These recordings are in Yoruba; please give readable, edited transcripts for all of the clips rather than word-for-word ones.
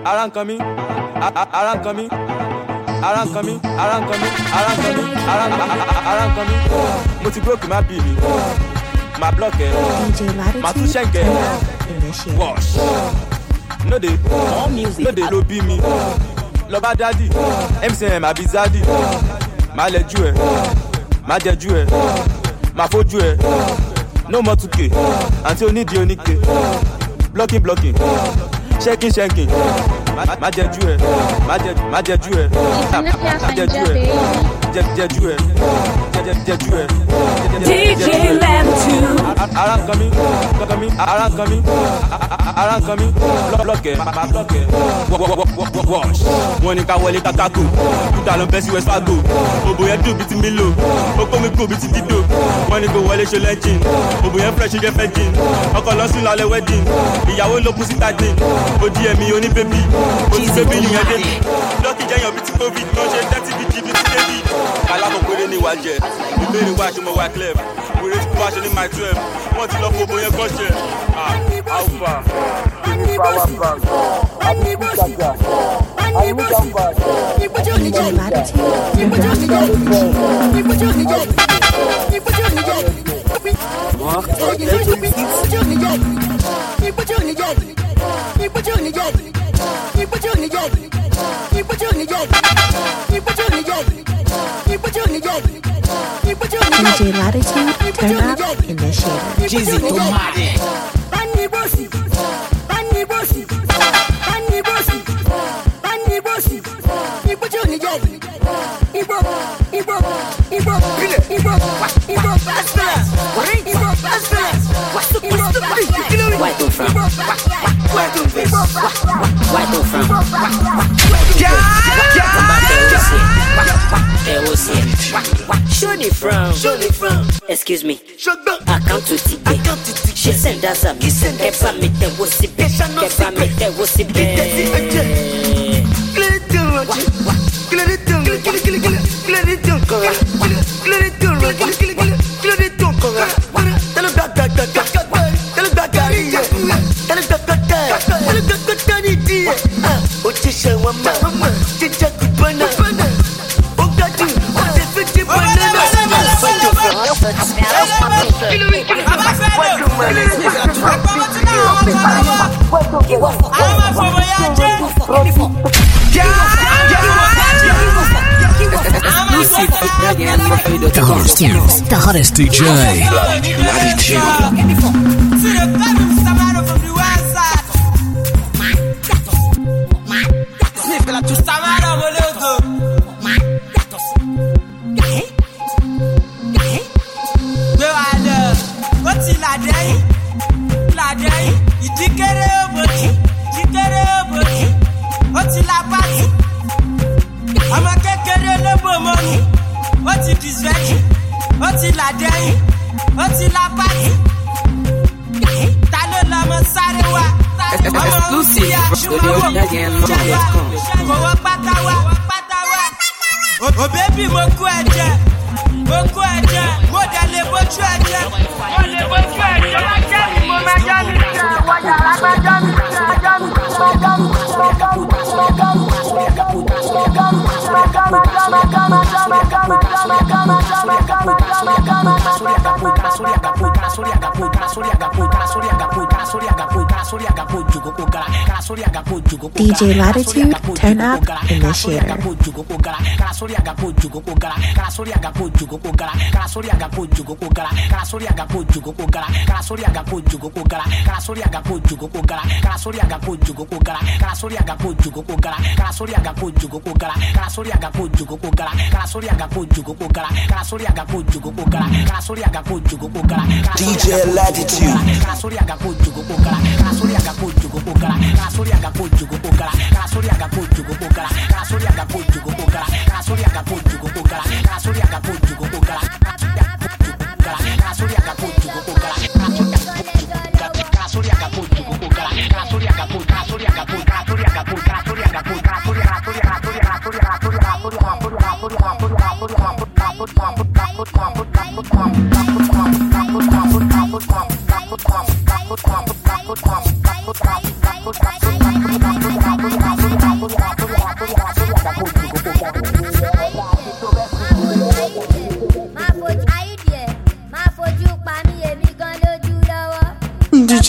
around coming, around coming, around coming, around coming, around coming, around coming. Mo ti broke my baby, my block it, my two shank it. Wash. No dey, no dey lo bí mi. Lọ́ba daddy, MCM àbí Zaddy. Má lẹ́jú ẹ̀, má jẹ́jú ẹ̀, má fojú ẹ̀. No more 2K, àǹtí onídìí oníke. Blocking, shaking. Má jẹ́jú ẹ̀, má jẹ́jú ẹ̀, jẹ́jú ẹ̀. DJ Latitude. Around coming, block it. Wash. Wọ́n ní ká wọlé kakako, kúta ló ń bẹ́ sí West Fargo. Òbò yẹn dùn bí ti Milo, ó kó mi kó bí ti Dido. Wọ́n ní kó wọlé ṣe lẹ́jìn, òbò yẹn fresh jẹ́ fẹ́ jìn. Ọkọ̀ lọ sùn lálẹ́ wedding, ìyàwó ló kú síta dín. Ó di ẹ̀mí oní bébì, ó ti bébì nìyẹn dé. Lọ́kì jẹ́yàn bí ti COVID, tó ṣe 30 bg bí ti David. Alákọ̀ọ́kọ́rẹ́ ní ìwà jẹ, ìbéèrè wá ṣe mọ̀ wá clef. Wèrè tí kò wá ṣe ní my 12, wọ́n ti lọ fún òbò yẹn kọ́ṣẹ́. Alpha, power bank, Jaja, DJ Latitude, turn up initiator. Jizzy Tomate. From. Excuse me. Account to TK. She send us a miss. Kepa me te wosibe. Kepa me te wosibe. The hottest DJ. Oh baby, mo kú ẹ̀jẹ̀, mo dẹ̀ lè bójú ẹ̀jẹ̀, mo lè bójú ẹ̀jẹ̀, má jẹ́ mi, mo máa jẹ́ mi jẹ́, wọ́jà lágbájá mi jẹ́, DJ Latitude, turn up initiator. DJ Latitude.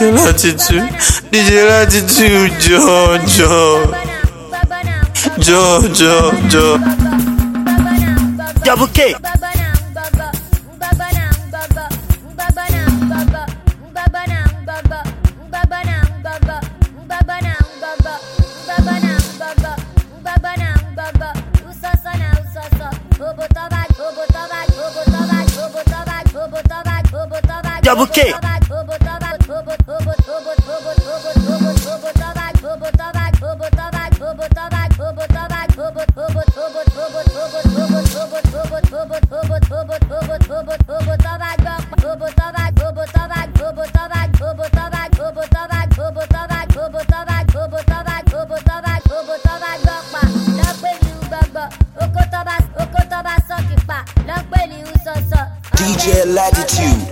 DJ Latitude, Joe. Double K. Double K. DJ Latitude.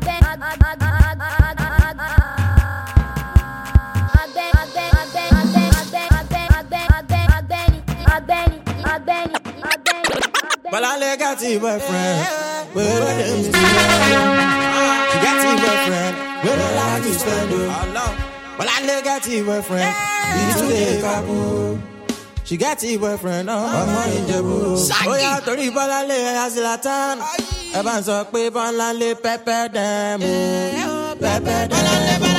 Well, I got a boyfriend. Where are them still? She got a boyfriend. Where I like to spend it. Well, I got a boyfriend. He's today couple. She got a boyfriend. I'm in Jebu. Oh yeah, 30 balale azilatan. Evan so pe balale pepper them. Pepper them.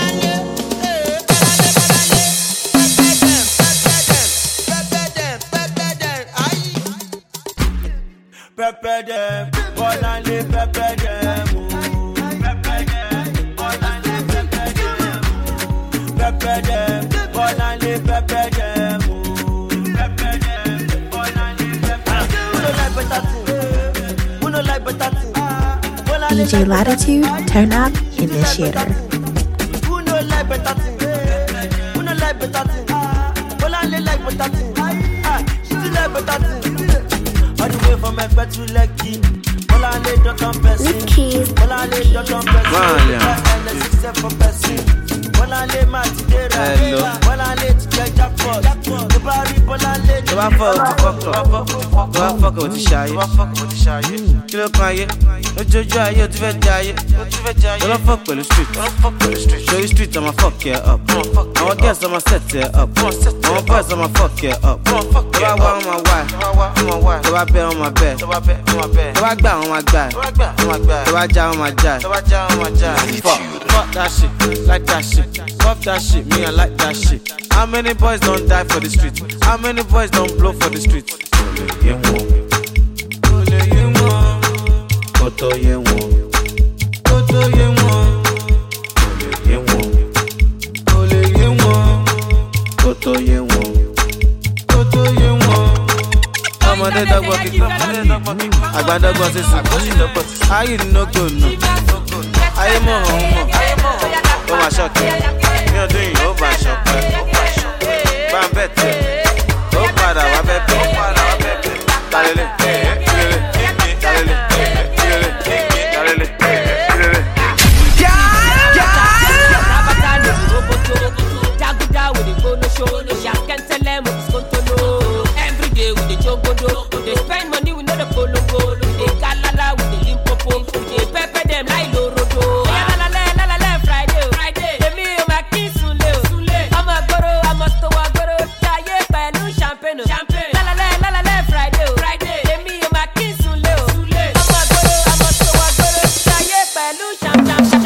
Pepper them, all I live, pepper them. Pepper them, all I live, pepper them. Pepper them, all I live, pepper them. Pepper them, all I live, pepper them. Who no like better thing? DJ Latitude, turn up initiator. Who no like better thing? Who no like better thing? All I live like better thing. She like better thing. All the way from my bed to Lekki. All I lay dot on person. All I lay dot on person. For person. All I lay my today. All I lay to get jackpot. The barry, all I lay. Do I fuck with the shy? Kilo kanye. No jojo, you to veggie. Don't fuck with the street. Show you street, I'ma fuck you up. I want guess, I'ma set you up. I want boys, I'ma fuck you up. Do I want my wife? Do I bet on my bed? Do I gbà on my guy? Do I jam on my jai? Fuck that shit, like that shit. Fuck that shit, me I like that shit. How many boys don't die for the street? How many boys don't blow for the street? How you no go no? I am home. Oh my shock. You're doing over shock. Bam better. Oh para wa better. Every day with the jogodo, they spend money with the polongo, they galala with the limpopo, they pepper them like lorodo. La Friday, they me on my kiss sule. I'm a goro, I'm a stowa goro, chaye pelu champagne. La Friday, they me on my kiss sule. I'm a goro, I'm a stowa goro, chaye pelu champagne.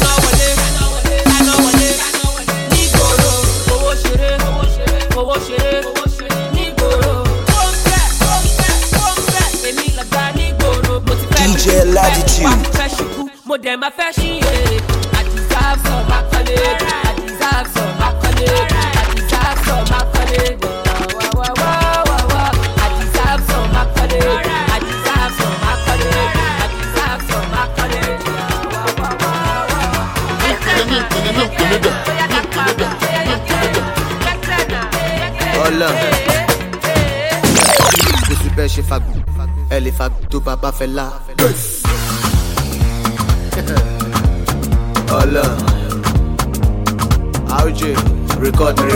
Ni goro, owo shere. DJ Latitude. Mo dem ma fẹ́ ṣí èrè. I deserve some accolade. I deserve some accolade. I deserve some accolade. I deserve some accolade. I deserve some accolade. I deserve some accolade. Hola. Je suis belle chez Fagou. Elle est Fagou, tout papa fait là. Hola. AOJ, record me.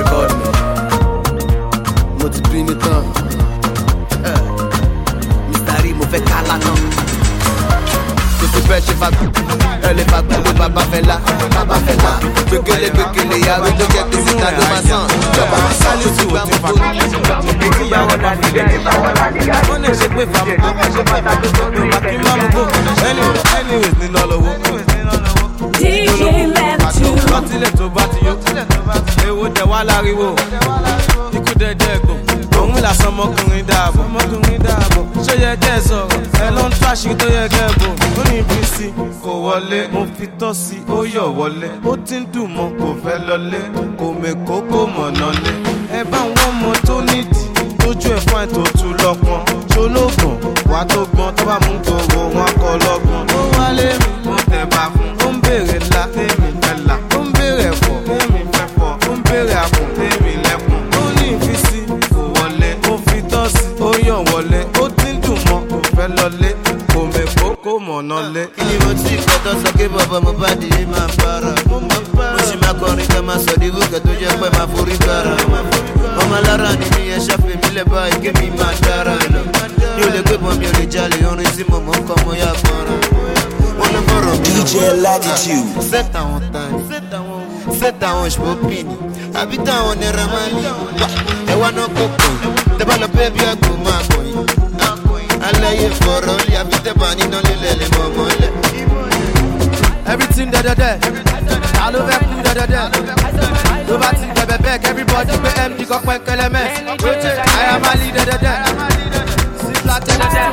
Mo ti pin mi tán. Mr. Rí mo fẹ́ kálá tán. kò sí fẹ́ ṣe fagbọ́. Elle est fagbọ́ ló bàbá fẹ́ la. Gbégélé gbégélé yàrá tó jẹ́ pé síta ló máa sàn. Ìjọba máa sàn ló ti gbà mọ́ tó. Ìyàwó dàbí bẹ́ẹ̀ wọ́n lè ṣe pé fàmùkọ́ kí má mú kó. Anyways ní lọ́lọ́wọ́. DJ Latitude. Lọ́tílẹ̀ tó bá ti yó. Èwo dẹ̀ wá láriwo. Ikú dẹ̀dẹ̀ ẹ̀gbọ́n. Òun làsán ọmọkùnrin dáàbò. Ṣé yẹ kẹ́ ẹ sọ̀rọ̀? Ẹ ló ń tó àṣírí tó yẹ kẹ́ ẹ bò. Ó ní ibi sí kò wọlé. Mo fi tọ́ sí ó yọ̀ wọlé. Ó ti ń dùn mọ́ kò fẹ́ lọlé. Kò mèkó kò mọ̀nà lé. Ẹ bá wọn mọ tó nídìí. Tójú ẹ̀ fún àìtó tu lọ́pọ̀n. Ṣológùn wà tó gbọ́n tó bá mú gbòòrò wọn kọ lọ́gbọ̀n. Ó wálé mi mo tẹ̀ bá fún. Ó ń béèrè ńlá tèmi fẹ́ là. Ó ń béèrè ẹ̀fọ́ tèmi fẹ́ fọ́. Ó ń béèrè àpò tèmi lẹ́kùn. Ó ní ìfisí kò wọlé. Ó fi tọ́ sí ó yàn wọlé. Ó ti ń dùn mọ́ kò fẹ́ lọlé. Kò mèkó kò mọ̀nà lé. Kí ni mo ti gbọ́dọ̀ sọ pé bàbá mo bá di máa para? Mo sì máa kọrin ká máa sọ di wúkẹ́ tó jẹ́ pé máa forí kára. Ọmọ alára ni mi ẹ ṣàfihàn mi lẹ̀ báyìí kí mi máa dára lọ. Mi ò lè gbé bọ́ mi ò lè jalè orin tí mo mọ̀ ń kọ́ mo yá fọ́nrán. Wọ́n ló fọ̀rọ̀ mi. DJ Latitude. Set àwọn tani, set àwọn ṣòpìnì, àbí táwọn nira máa ní. Ẹ wá náà kó pè, tẹ́ bá lọ bẹ́ẹ̀ bí àgbò máa kọ̀ yín. Aláyé fọ̀rọ̀ lé àbí tẹ́ bá níná lílẹ̀ lè mọ̀ mọ́lẹ̀. Everything da. Ta ló fẹ́ kú da. Ló bá ti bẹ̀bẹ̀ bẹ́ẹ̀ everybody pé MD kọ́ pẹ́ kẹlẹ́mẹ́. Ayamali da. Sípla tẹ́lẹ̀.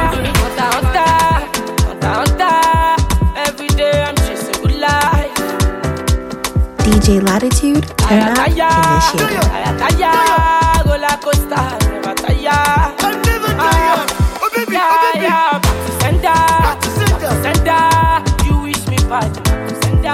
Every day I'm chasing good life. DJ Latitude, turn up initiative. Ayataya, roller coaster, never tire. Sender, you wish me bad. Sender,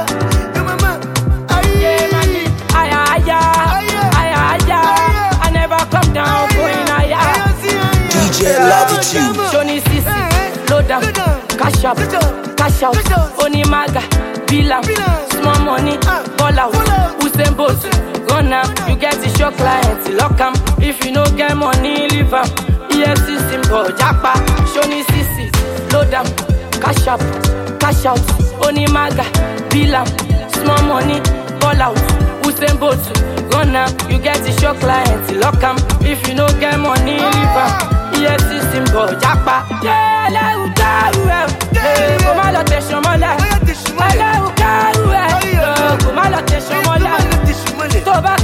I never come down, going higher. DJ Latitude. Johnny Sisi, low down, cash up, cash out. Onimaga, Bilam, small money, ball out. Usain Bolt, run now, you get the show clients, lock 'em. If you no get money, leave 'em. EFC symbol, Japa, Johnny Sisi, low down, cash up, cash out. Onimaga, Bilam, small money, ball out. Usain Bolt, run now, you get the show clients, lock 'em. If you no get money, leave 'em. EFC symbol, Japa. Yeah, let you go, come on, let you show my life. Let you go, come on, let you show my life. Toba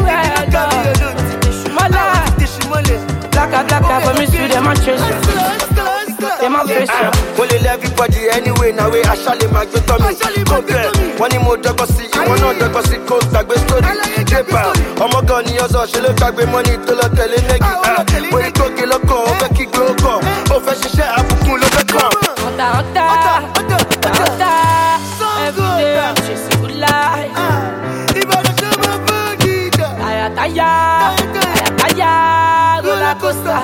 Blacka, for me, see them and chase. Them and face. Only everybody anyway, now we actually make you tell me. Compare. One more dog see you, one other go see coast, tag with story. Japan. Oh my god, you also should look like money to the telenegi. When you talk, you look on, Becky go come. Oh, fashion share, I'm cool, look at come. Every day I'm chasing good life. Ayataya, roller coaster,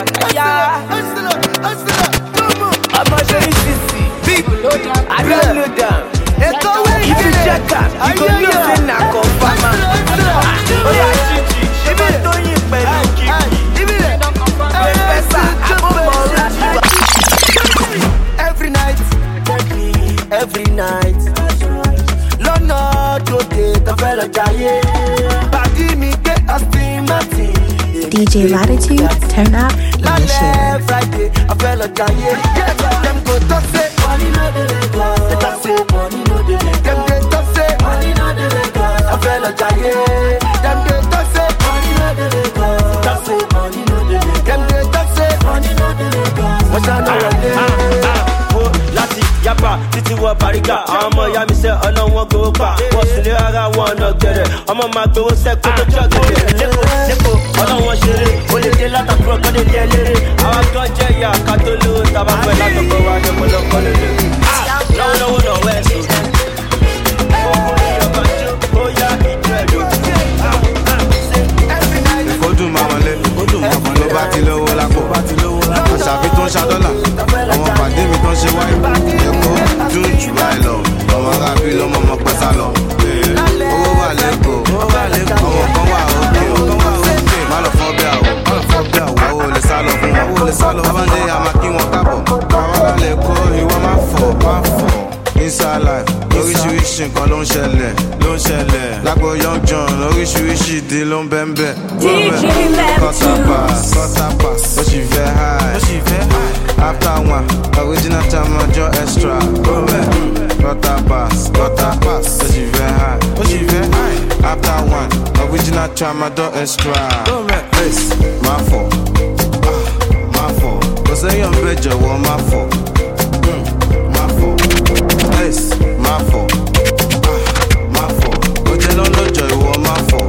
I'm a very sissy. People, I don't know them. If you check up, you go know say na confirm. Oh yeah, Chichi, she be doing it pẹ̀lú Kiki. Every night, lọ́nà òde tó fẹ́ lọ jayé. Bàdí mi gbé Austin Martin. DJ Latitude, turn up initiative. Friday, I feel like Kanye. Them go to say money no dey Lagos. They talk say money no dey Lagos. Them go to say money no dey Lagos. I feel like Kanye. Them go to say money no dey Lagos. Talk say money no dey Lagos. Them go to say money no dey Lagos. What's that now? Láti yapa títí wọ Bàrígà. Àwọn ọmọ ìyá mi sẹ́ ọ̀nà wọn gbowó pa. Wọ́n sì lé ara wọn ọ̀nà gẹ̀rẹ̀. Ọmọ máa gbowó sẹ́kọ̀ tó jọ gẹ̀rẹ̀. Lẹ́kọ̀ọ́ ọ̀nà wọn ṣeré. O lè dé látàkùrọ̀ kọ́ lè dé eléré. Àwọn kan jẹ́ ìyá ká tó lówó tàbá fẹ́ látọ̀kọ̀ wa ní ọ̀pọ̀lọpọ̀ lélẹ̀. Lọ́wọ́lọ́wọ́ náà wẹ̀sùn. Ọkùnrin ọba jó, ó yá ìjọ ẹ̀dọ́. Ìfọ́dún máa wọlé, ló bá ti lówó lápò. Àṣàbí tó ń ṣàdọ́là, àwọn pàdé mi tó ń ṣe wáyé. Èkó dùn jù láì lọ, ọmọ arábí lọ́mọ ọmọ pẹ́sà lọ. Owó wà lẹ́kọ̀ọ́, ọmọ kan wà òkè. Má lọ fọ́ bí àwọ̀, àwọn ò lè sá lọ fún wọn. Bàbá ń dé àmà kí wọn kábọ̀. Àwọn alẹ́ kó ìwọ máa ṣẹlẹ̀ lágbo young john oríṣiríṣi ìdí ló ń bẹ́ńbẹ́. Quarter pass ó sì fẹ́ high after one original time ọjọ́ extra. Quarter pass ó sì fẹ́ high after one original time ọjọ́ extra. Má fọ̀ kò sẹ́yìn bẹ́ẹ̀ jọ̀wọ́ má fọ̀. Má fọ̀ ó jẹ́ lọ́lọ́jọ́ ìwọ má fọ̀.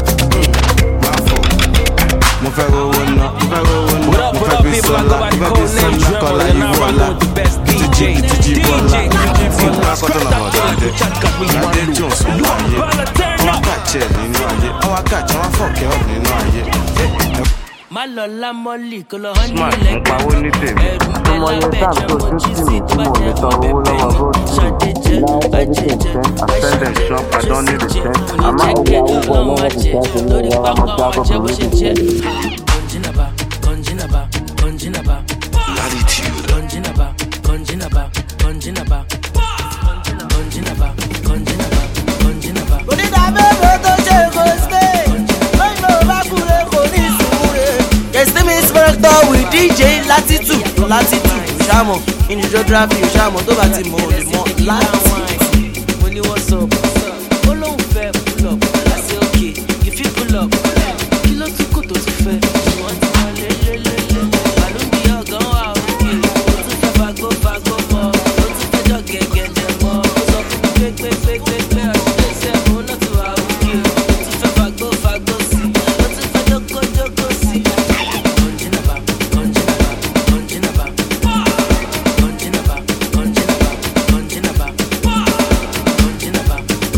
Mo fẹ́ rówó ná mo fẹ́ bí sọ́lá kọ́lá ìwọ́lá títí bọ́lá ìgbà kọ́tọ̀nà ọ̀dọ́dẹ adé johnson nínú ayé wọ́n kàjẹ́ nínú ayé wọ́n kàjẹ́ wọ́n fọ̀kẹ́ ọ̀ nínú ayé. Má lọ lámọ́lì kó lọ hàn nílẹ̀ ẹ̀rù mẹ́la bẹ́jẹ̀ mo jí sí ìbàjẹ́ wọn bẹ̀bẹ̀ ṣàdéjẹ́ bàjẹ́jẹ́ bàjẹ́jẹ́ oníjẹ́kẹ́ ọlọ́run àjẹ́ lórí pápá ọjẹ́ bó ṣe jẹ́. Kọ́njínàbà kọ́njínàbà kọ́njínàbà kọ́njínàbà kọ́njínàbà kọ́njínàbà kọ́njínàbà kọ́njínàbà kọ́njínàbà. Onídàbẹ̀rẹ̀ tó ṣe kò ṣe lóyún ló bá kúrẹ́ kò ní ìsúnre. Kẹ̀sìmí Spector with DJ Latitude ṣàmọ̀ ìnìjọ́dúráfì ṣàmọ̀ tó bá ti mọ̀ ò lè mọ̀ láti. Mo ní what's up ó lóun fẹ́ pull up láti òkè you fit pull up kí ló tún kò tó tún fẹ́ wọ́n ti wọ́n lélẹ́lẹ́lẹ́ àlùbí ọ̀gán wà òkè ó tún fẹ́ fagbó mọ́ ó tún fẹ́ jọ gẹ̀gẹ̀dẹ̀ mọ́ ó sọ fún mi pé ọ̀ṣun ṣe òun náà ti wà òkè ó tún fẹ́ fagbó sí ó tún fẹ́ jókòó sí. Kọ́njínàbà kọ́njínàbà kọ́njínàbà kọ́njínàbà kọ́njínàbà kọ́njínàbà kọ́njínàbà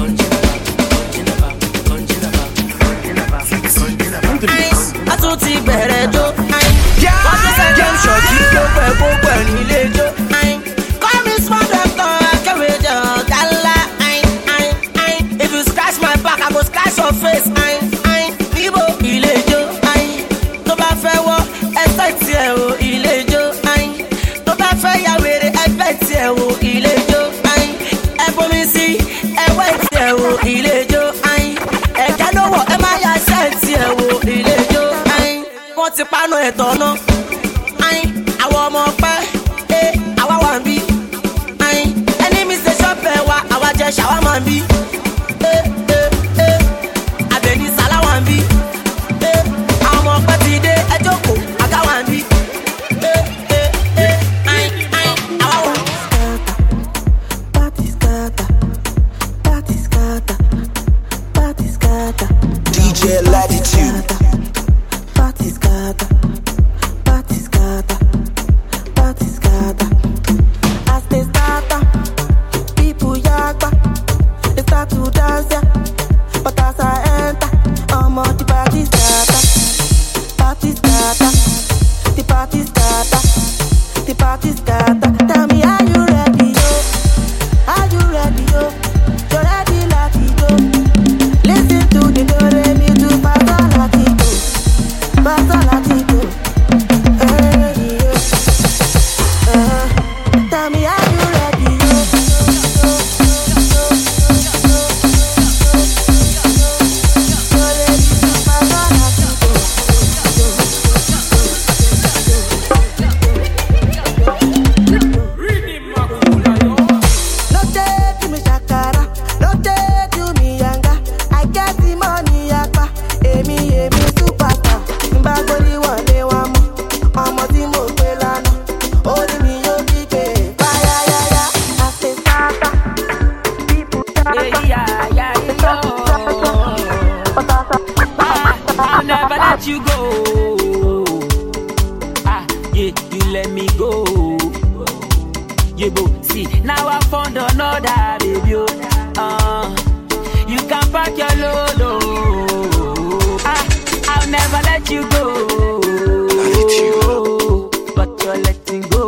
A tún ti bẹ̀rẹ̀ jó. Wọ́n ti sẹ́jọ́ ṣọ̀kí gbogbo ẹ̀ nílé jó. Call me small doctor, akẹ́wéjọ gálá. If you scratch my back, I go scratch your face. Níbo ilé jó. Tó bá fẹ́ wọ́ ẹsẹ̀ tiẹ̀ o ilé jó. Tó bá fẹ́ ya wèrè ẹgbẹ́ tiẹ̀ o ilé jó. Ẹ bomi sí ẹwẹ́ tiẹ̀ o ilé jó. Ẹ̀jẹ̀ ló wọ̀ ẹ má ya ṣẹ́ tiẹ̀ o ilé jó. Wọ́n ti panu ẹ̀tọ́ náà. Àwọn ọmọ pẹ́ àwa wà ń bí. Ẹni mi ṣe ṣọ́ọ̀bẹ̀ wa àwa jẹ ṣàwámà ń bí. Àbẹ̀ní sàlá wà ń bí. Àwọn ọmọ pẹ́ ti dé ẹjọ́ kò àga wà ń bí. Àwa wà. DJ Latitude. As they start, people yagba, they start to dance, yeah. But as I enter, I'm on the party starter, the party starter. Tell me, are you ready, yo? Are you ready, yo? You're ready, Latito. Listen to the do-re-mi to Pastor Latito. Tell me, are you ready, yo? No take me shakara, no take me yanga. I get the money, yakpa. Emi superstar. Mbagoli wale wamo, ọmọ tí mo gbé lánàá. Orí mi yóò kígbe, fáyáyáyá. As they start, people start. I'll never let you go. You let me go. See, now I found another baby. You can pack your lolo. I'll never let you go. But you're letting go.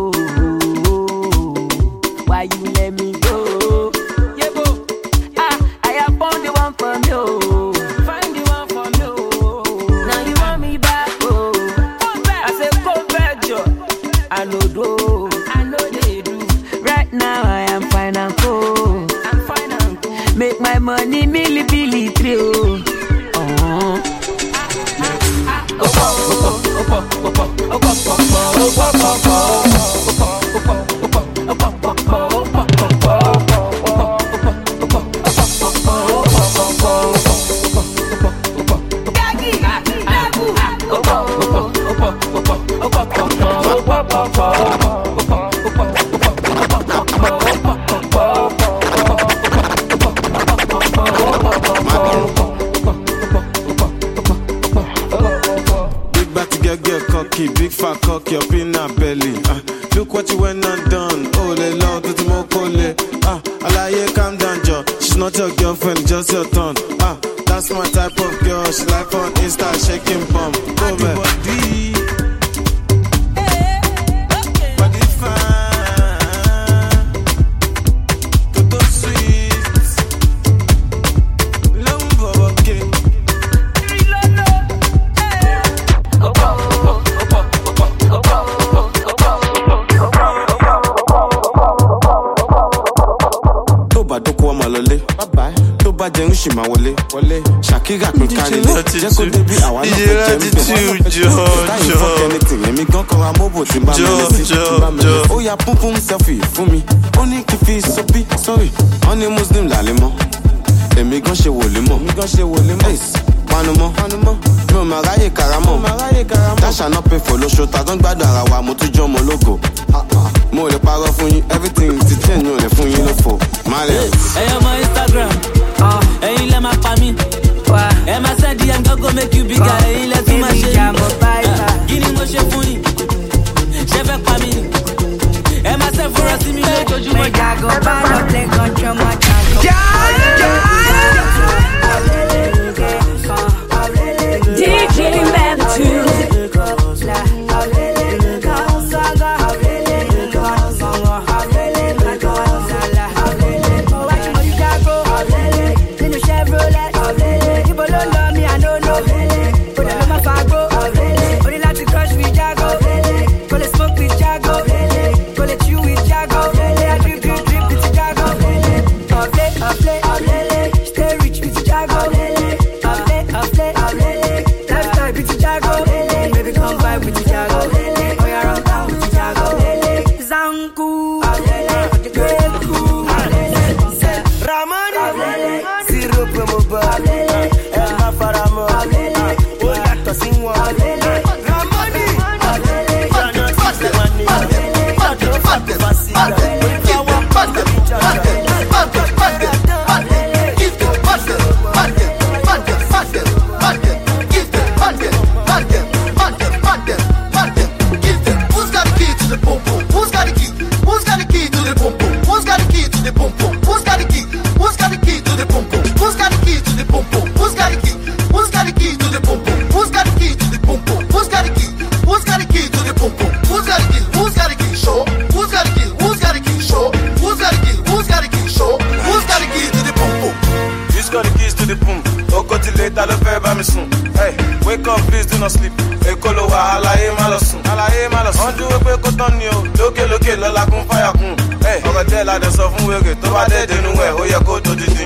Why you let me go? I have found the one from you. Find the one from you. Now you want me back, oh. I say come back, Joe. I know they do. Right now I am fine and cool. Make my money Billy trio. Big fat cock, your peanut belly. Look what you went and done. Oh, le long to the mokole. Alaye, calm down, Joe. She's not your girlfriend, just your turn. That's my type of girl. She like on Insta, shaking bum. Go back. Body fine. Toto sweet. Lumbo, okay. Bá jẹun ṣì máa wọlé Shakira pín kárí lọ jẹ́ kó débi àwa náà fẹ́ jẹ́ níbẹ̀ táyì fún kẹ́nìtì èmi gan kan ra mọ́bò tí bá mẹ́lẹ̀ sí ó ya púnpún selfie fún mi ó ní kí fi sọ́bí sorry wọ́n ní muslim làlẹ́ mọ́ èmi gan ṣe wòlé mọ́ panumọ́ mi ò máa ráyè karamọ́ dáṣà náà pé fò lóṣù tàgán gbádùn ara wa mo tún jọ́ ọmọ ológo mo lè parọ́ fún yín everything ti change mi ò lè fún yín lófo má lè. ẹyọ mọ Instagram ẹyin lẹ máa pa mí ẹ máa send DM go make you bigger ẹyin lẹ tún máa ṣe kí ni mo ṣe fún yín ṣe fẹ́ pa mí ni ẹ máa ṣe fúnra sí mi lójoojúmọ́. DJ Latitude. Wake up, please do not sleep. Ekolo wa alaye malosun. On do we ko tan ni o. Lókè lọ́la kún fire kún. Ọ̀rọ̀ díẹ̀ la dẹ̀ sọ fún wèrè tó bá dé dénú ẹ̀ ó yẹ kó dodidi.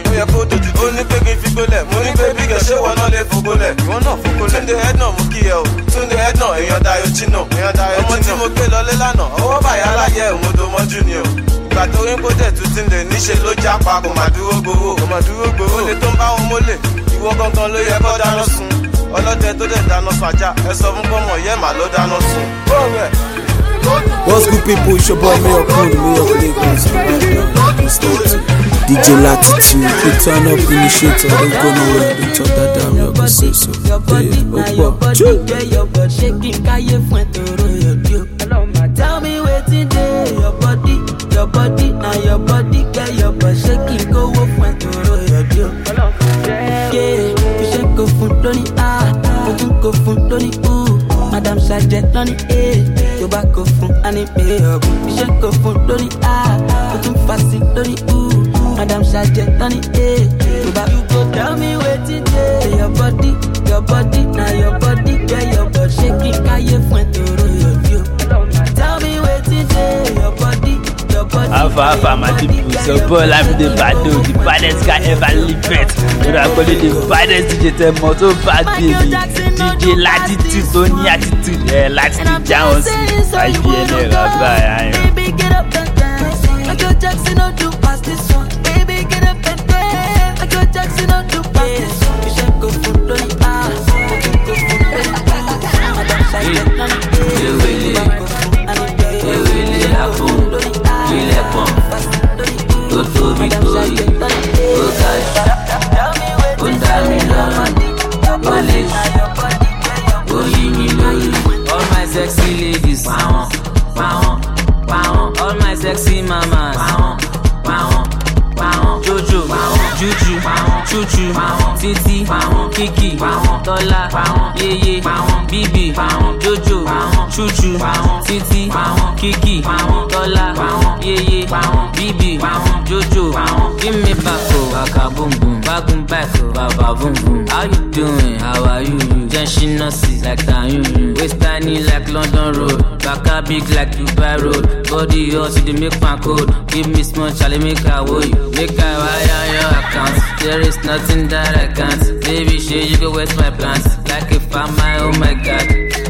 Ó ní pé kí n fi gbólẹ̀. Mo ní pé bí kẹ̀ ṣé wọn náà lè fògbólẹ̀. Ìwọ náà fògbólẹ̀. Túndé head náà mú kí ẹ o. Túndé head náà èèyàn Dayo Chino. Ọmọ tí mo gbé lọlé lánàá. Ọwọ́ bàyá láyé òmòdó mọ́jú ni o. Ìgbà tó rí kó dẹ̀ tún ti lè níṣe ló jápa kò má dúró gbowó. Ó lè tó ń bá wọn mólè. Ìwọ gangan ló yẹ kó dáná sun. Ọlọ́dẹ tó dẹ̀ dáná sun ajá. Ẹ sọ fún kọ́mọ yẹ́ màá ló dáná sun. What's good people, it's your boy Mayor Cool, Lagos. DJ Latitude, we turn up initiator, don't go nowhere, don't talk that down, you're gonna say so. Your body, now your body, yeah, your body shaking, kaye fuentoro, yo. Tell me waiting there, your body, now your body, yeah, your body shaking, go fuentoro, yo. Yeah, you shake go funtoni, you go funtoni, Madame Sajet, noni, tobacco fun, anime, you shake go funtoni, you fast noni, Madame Sajet, noni, you go tell me waiting there, your body, now your body, yeah, your body shaking, kaye fuentoro, yo. Tell me waiting there, your body, Alpha, my people. So, Paul, I'm the Bado, the baddest guy ever lived. But I call it the baddest DJ tell me so bad, baby. DJ Latitude, Tony Attitude, Latitude Jones. I feel it, baby, get up and dance. Michael Jackson, don't do pass this one. Baby, get up and dance. Michael Jackson, don't do pass this one. You should go for the all my sexy ladies, all my sexy mamas, Jojo, Juju, Chuchu, Titi, Kiki, Tola, Yeye, Bibi, Jojo, Chuchu, Titi, Kiki, Tola, Yeye, Bibi, Jojo. Give me back, waka boom boom, back boom back, baba boom boom. How you doing? How are you? Then she not see like that you. Waist tiny like London Road, back up big like Dubai Road. Body yours, you make my code. Give me small Charlie, make I woe you, make I wire your account. There is nothing that I can't. Baby, shit, you go waste my plans. Like if I'm my, oh my God.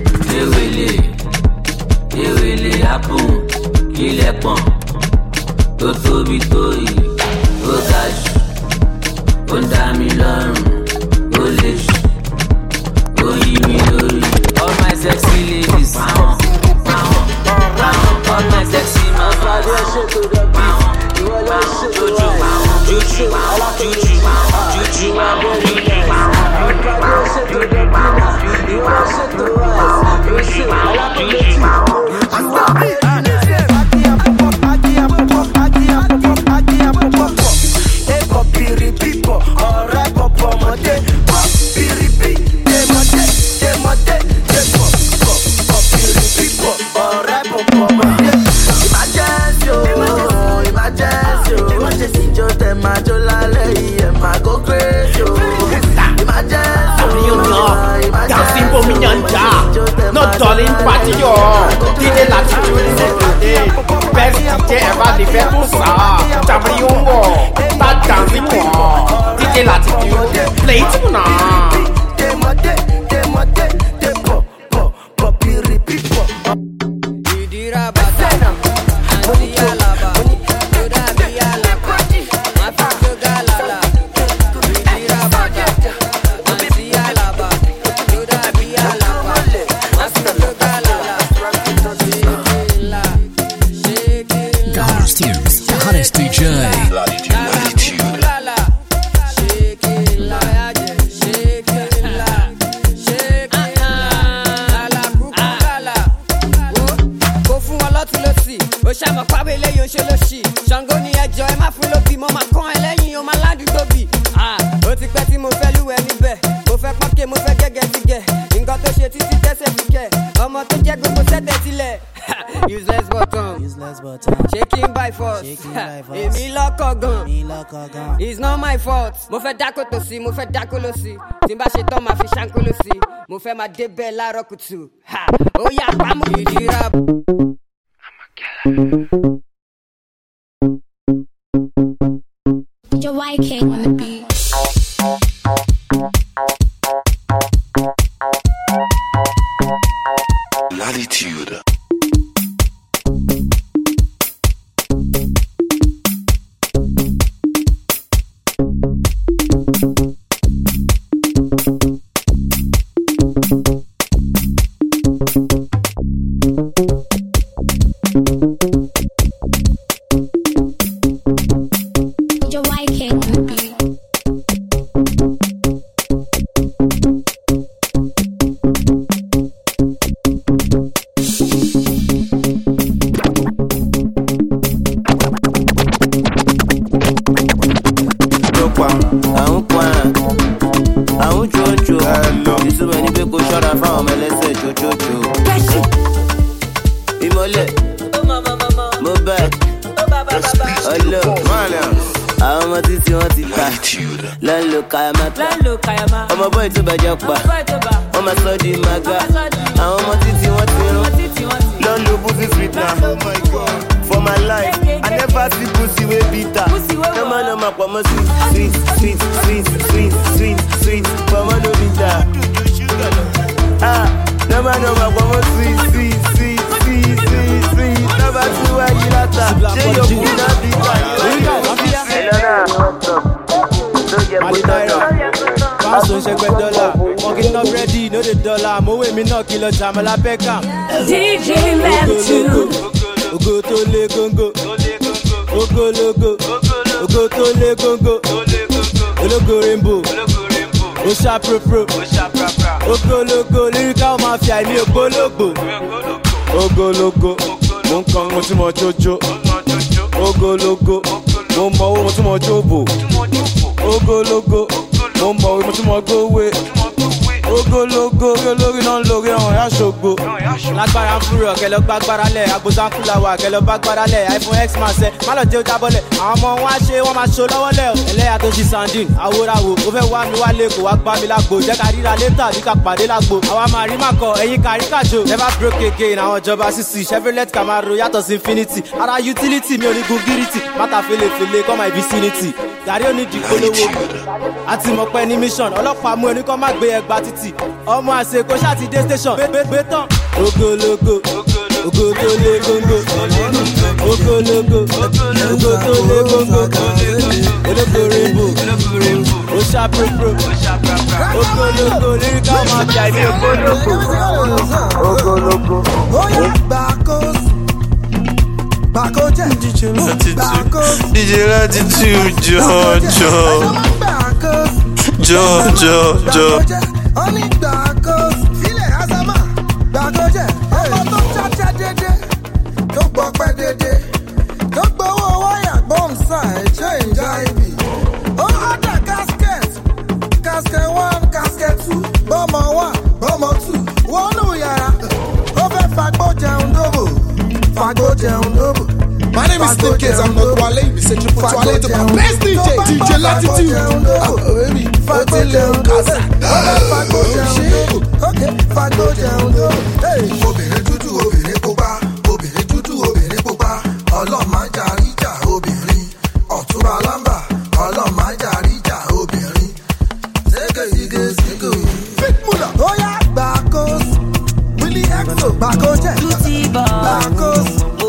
It really happen. Kill a pump. Toto Bitoi. Oh gosh. Onda mi lorun. Oh lesh. Oh yimi lori. All my sexy ladies. All my sexy mamas. Not darling party yo, DJ Latitude today. Best DJ ever live tout ça. Tabri on ta dancing moi. DJ Latitude, play it now. It's not my fault. Mo fẹ́ dákó tó sí, mo fẹ́ dákó ló sí. Tí n bá ṣe tán, màá fi ṣáńkó ló sí. Mo fẹ́ máa débẹ̀ láàárọ̀ kùtù. Ó yá pamọ́ ìdíra. Your white king on the beat. Latitude. ọmọ bọ́ọ̀ tó bàjẹ́ pa wọ́n máa sọ di maga àwọn ọmọ títí wọ́n ti rún lọ́ọ́ lo pussy sweet na for my life. I never see pussy way bitter. No man no make woman sweet. For man no bitter. No man no make woman sweet. Never see why you latter. Say your food not bitter. Paso $100, walking up ready, no the dollar. Mo we me no kilo Jamala Beckham. DJ Latitude. Ogo to le gongo. Ogo logo. Ogo to le gongo. Ologo rainbow. Osha pro. Ogo logo, lyrical mafia, mi ogo logo. Ogo logo, mo nkan mo ti mo jojo. Ogo logo, mo mo mo ti mo jobo. Ogo logo. Mo mo tí mo go we ogologo olórí náà lórí ọ̀hún yá ṣògo. lágbára ń fúrọ̀ kẹlẹ́ gbàgbára lẹ̀ agbóṣán fúláwà kẹlẹ́ gbàgbára lẹ̀ iPhone X máa ṣẹ má lọ jẹ́ ó jábọ́lẹ̀ àwọn ọmọ wọn á ṣe wọ́n máa ṣo lọ́wọ́ lẹ̀ ẹlẹ́yà tó ṣi sandin àwòràwò ó fẹ́ wá mi wálé kò wá gbá mi lágbo jẹ́ ká ríra létà bí ká pàdé lágbo àwa máa rí màkọ ẹ̀yin kárí kájò never broke again àwọn ìjọba sísì Chevrolet Camaro yàtọ̀ sí Infinity ara utility mi ò ní gun gírìtì mátà fèlèfèlè kọ́ my vicinity gàrí onídìí polówó àti mọ̀pẹ́ ní mission ọlọ́pàá mú ẹni kọ́ má gbé ẹgbàá títì ọmọ àṣekò ṣáàtì dé station gbé tán. ogologo ogo tó lé góńgó ogologo ogo tó lé góńgó ológo rainbow ó ṣá pro ogologo lyrical mafia ní ogologo. Oya Bakos DJ Latitude Joe. Only Bakos, file azama, Bakoje, ọmọ tó chacha dédé, tó gbọ́pẹ́ dédé, tó gbowó wáyà gbọ́mùsà ẹ̀jẹ̀ ìjà ibi. Ó ọ̀dà casket 1, casket 2, bọ́mọ 1, bọ́mọ 2, wọnú yàrá, ó fẹ́ fagbó jẹun dóbò. My name is Steve Kids, I'm not Wale, you be searching for Wale to my best DJ Latitude. Baby, Fago jẹun dó. Obìnrin dúdú, obìnrin pupa, ọlọ́mọ jàrí jà obìnrin, ọ̀túnba lámbà, ọlọ́mọ jàrí jà obìnrin. Sége. Fit Mula, Oya Bakos, Willie Exo, Bakoje, Bakos,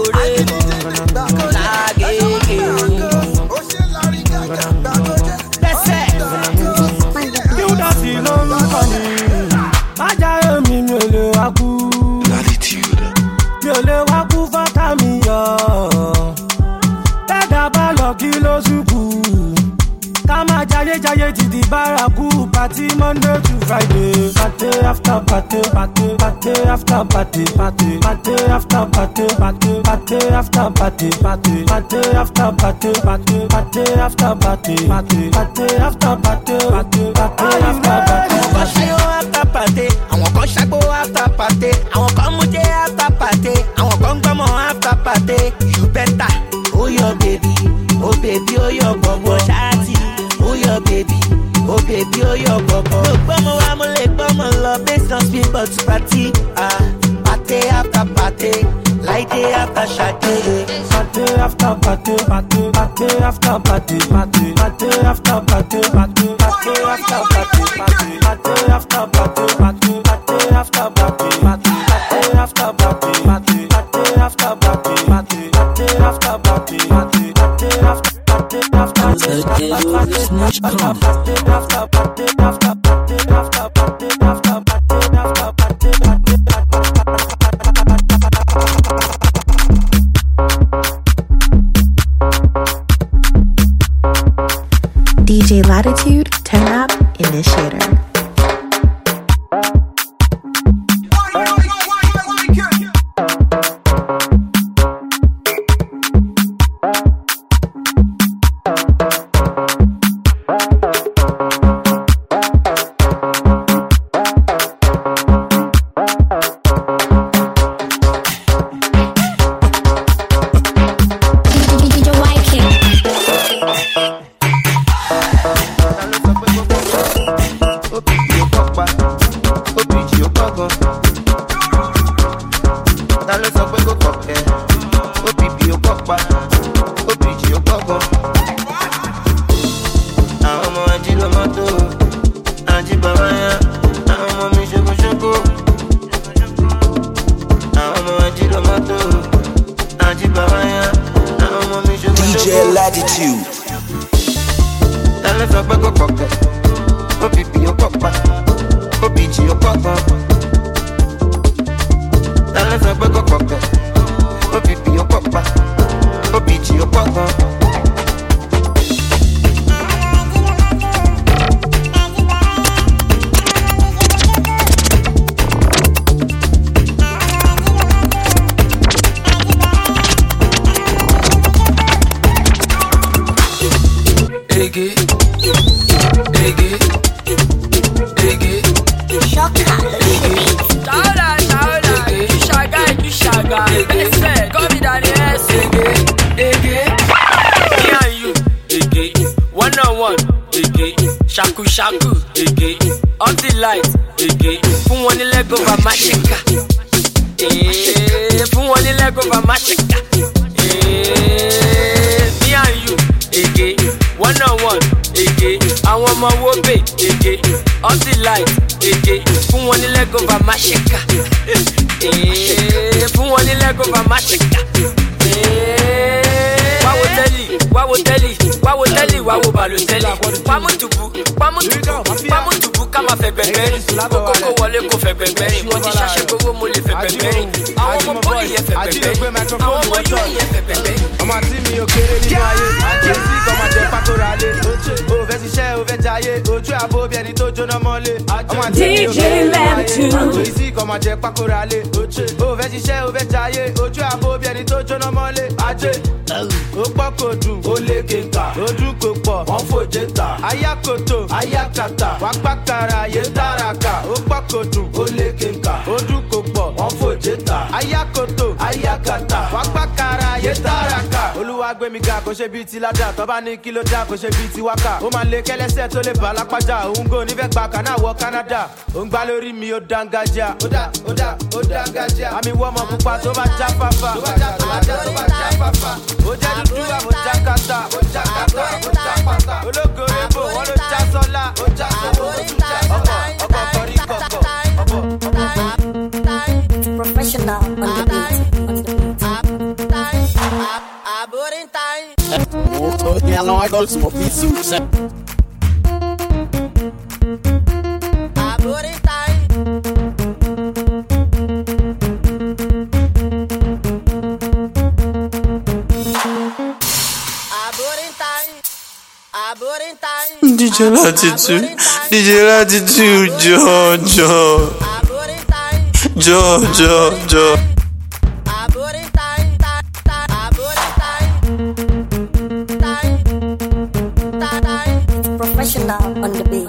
Jaye to the Baraku, party Monday to Friday. Party after party, party after party, party after party, party after party, party after party, party after party, party after party, party after party. Àwọn kan ṣàgbó after party, àwọn kan mújẹ after party, àwọn kan gbọ́mọ after party. You better, oh your baby, oh your bọ̀bọ̀ ṣáàtì. Oh your baby, oh your bọ̀bọ̀. Mo gbọ́mọ wa mo lè gbọ́mọ lọ based on speed but to party. Party after party, like day after Sade. Party after party, party after party, party after party, party after party, party after party, party after party, party after party, party after party, party after party, party after. DJ Latitude, turn up initiator. pọ̀pọ̀. Tálẹ́ sọ pé kò pọ̀pọ̀. OPP ó pọ̀pọ̀. OPG ó pọ̀pọ̀. Shaku shaku, ege, off the light, ege, fún wọn ní leg over macheka, fún wọn ní leg over macheka, me and you, ege, one on one, ege, àwọn ọmọ wo bè, ege, off the light, ege, fún wọn ní leg over macheka, fún wọn ní leg over macheka, wáwo tẹ́lì, wáwo Balotelli, pamọ́ tubu, ká máa fẹ́ gbẹ̀gbẹ̀rì, kókó wọlé kó fẹ́ gbẹ̀gbẹ̀rì, mo ti ṣàṣẹ gbogbo mo lè fẹ́ gbẹ̀gbẹ̀rì, àwọn ọmọ bọ́ọ̀lì yẹn fẹ́ gbẹ̀gbẹ̀rì, àwọn ọmọ yóò yẹn fẹ́ gbẹ̀gbẹ̀rì. Ọmọ tí mi ò kéré nínú ayé, àjẹsí kan máa jẹ pákóra lé, o fẹ́ ṣiṣẹ́ o fẹ́ jayé, ojú àbó bí ẹni tó jóná mọ́lé. Ọmọ tí mi ò kéré nínú ayé, àjẹsí kan máa jẹ pákóra lé, o fẹ́ ṣiṣẹ́ o fẹ́ jayé, ojú àbó bí ẹni tó jóná mọ́lé. Ajé ó pọ̀ kò dùn, ó lé kéka, ojú kò pọ̀, wọ́n fòjé ta. Ayákoto, ayákata, wá pàkàrà yé tàràkà, ó pọ̀ kò dùn, ó lé kéka, ojú kò pọ̀, wọ́n fòjé ta. Ayákoto, ayákata, wá pàkàrà yé tàràkà. Olúwa gbé mi ga, kò ṣe bíi ti ládà, tọ́ba ní kí ló dá, kò ṣe bíi ti wákà. Ó máa lé kẹ́lẹ́sẹ̀ tó lè bà lápájà, òun gò nífẹ̀ẹ́ gba kàná wọ Canada. Ó ń gbá lórí mi, ó dángájá. Ó dángájá. Àmì wọ́mọ pupa tó bá já fáfá. Tó bá já fáfá. Ó jẹ́ dúdú àbò jákàtà. Ó jápàtà. Ológo rébò, wọ́n ló já sọ́lá. Ó já sọ́lá. Ọkọ̀ kọrí kọ̀kọ̀. Professional on the beat. Yeah, no, I got some pieces. DJ Latitude, Joe. Professional on the beat.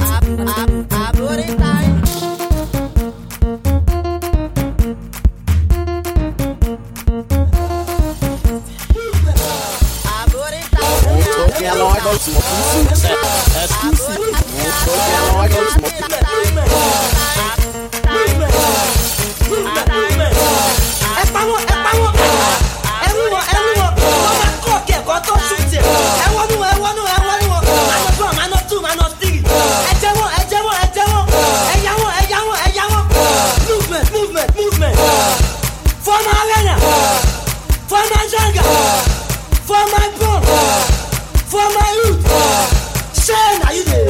Yeah, no, I got some pieces. Exclusive. Yeah, no, I got some Movement. For my arena, for my jungle, for my bro, for my youth. Say now you there.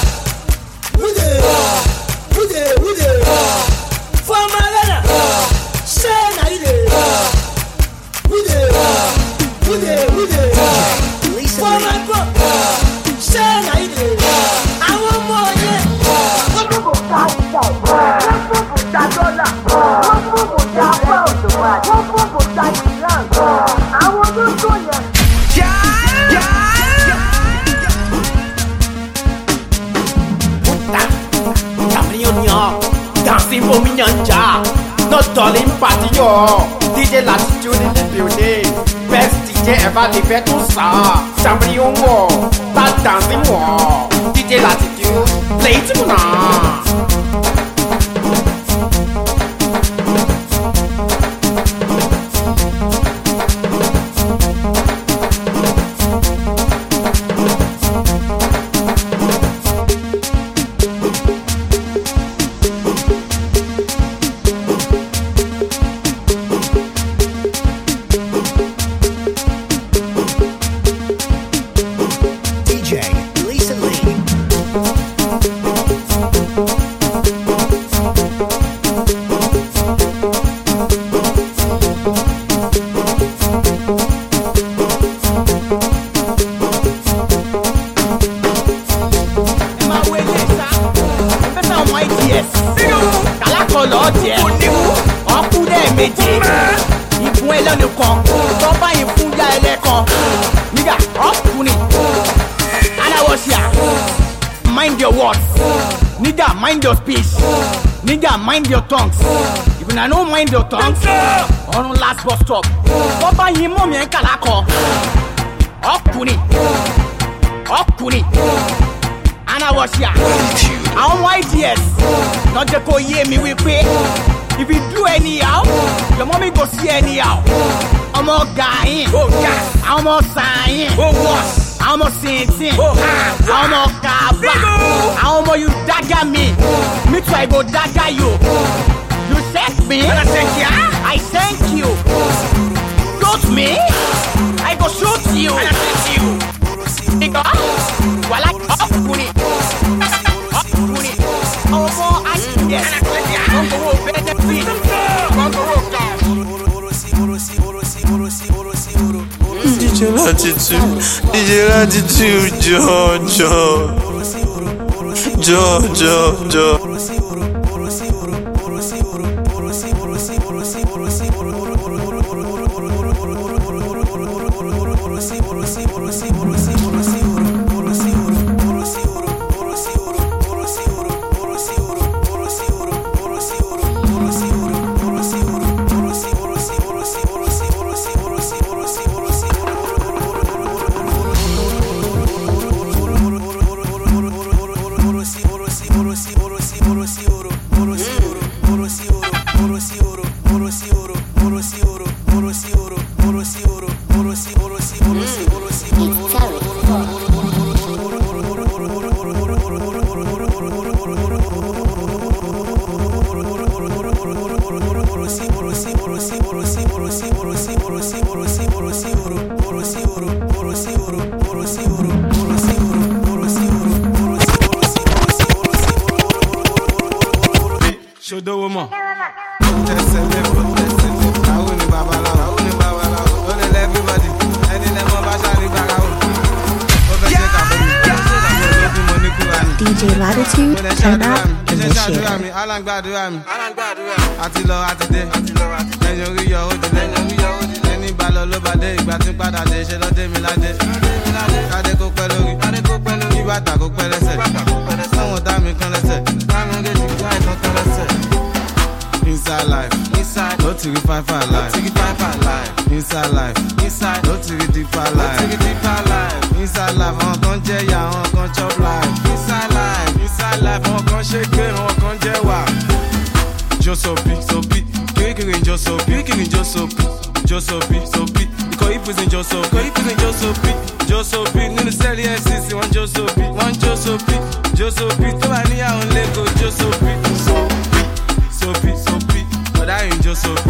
Who there? For my arena. Say now you there. Who there? For my bro. Say now you there. I want more, yeah. Dancing for me ninja, not darling party yo. DJ Latitude in the building, best DJ ever live tout ça. Chambrion war, that dancing war. DJ Latitude, play it now. DJ Lisa Lee. méje ìfún ẹlẹ́nu kan tọ́ba ìfún ya ẹlẹ́kan nígbà ọkùnrin aláwọ̀ṣíà mind your words nigga mind your speech nigga mind your tongues if una no mind your tongues ọ̀run last bus stop tọ́ba yìí mọ̀ mi ẹ̀ kàlá kan ọkùnrin aláwọ̀ṣíà àwọn ọmọ IDS lọ́jọ́ kó yé mi wípé if you do anyhow your mommy go see anyhow ọmọ gàáyìn àwọn ọmọ sàáyìn àwọn ọmọ sìntìn àwọn ọmọ kàbà àwọn ọmọ you dagger me too I go dagger you you thank me I thank you shoot me I go shoot you nigga wàhálà ọkùnrin ọmọ IDS ọmọ benefit ọmọ cash. DJ Latitude, Joe. DJ Latitude, turn up and share. Àti lọ àti dé, lẹ́yìn orí yọ ó dilé, ẹni bá lọ ló bá dé, ìgbà tí padà dé, ṣe lọ dé mi ládé. Kádé kó pẹ́ lórí, kí bàtà kó pẹ́ lẹ́sẹ̀, láwọn dá mi kan lẹ́sẹ̀, láwọn gèjì kí àìsàn kan lẹ́sẹ̀. Inside life, no to be fine life. Inside life, no to be deeper life. Inside life, àwọn kan jẹ́ ìyà, àwọn kan chop life. Inside life, àwọn kan ṣe ké, àwọn kan jẹ́ wà. Josopi, kiri Josopi, ikọ̀ ìpèsè Josopi, nínú sẹ́ẹ̀lì FCC, wọ́n Josopi, tó bá níyàwó lẹ́kọ̀ọ́ Josopi, Sopi, bọ̀dá yìí Josopi,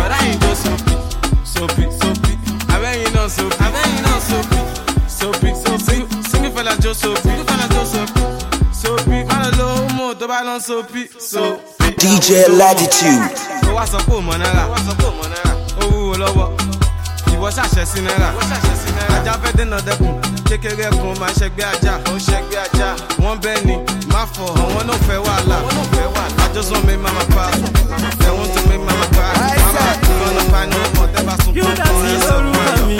abẹ́yìn náà Sopi, single fella Josopi, má lọ lo homo tó bá lọ Sopi. DJ Latitude. Ó wá sọ pé òmò náírà, ó wúwo lọ́wọ́, ìwọ ṣàṣẹ sí náírà, ajá fẹ́ dènà dẹ́kun, kékeré kun máa ṣẹgbẹ́ ajá, wọ́n bẹ́ẹ̀ ni, má fọ̀, àwọn náà fẹ́ wàhálà, I just want make mama proud, they want to make mama proud, mama gonna find no more, tẹ́ bá sùn kún fún yín sọ́run mi.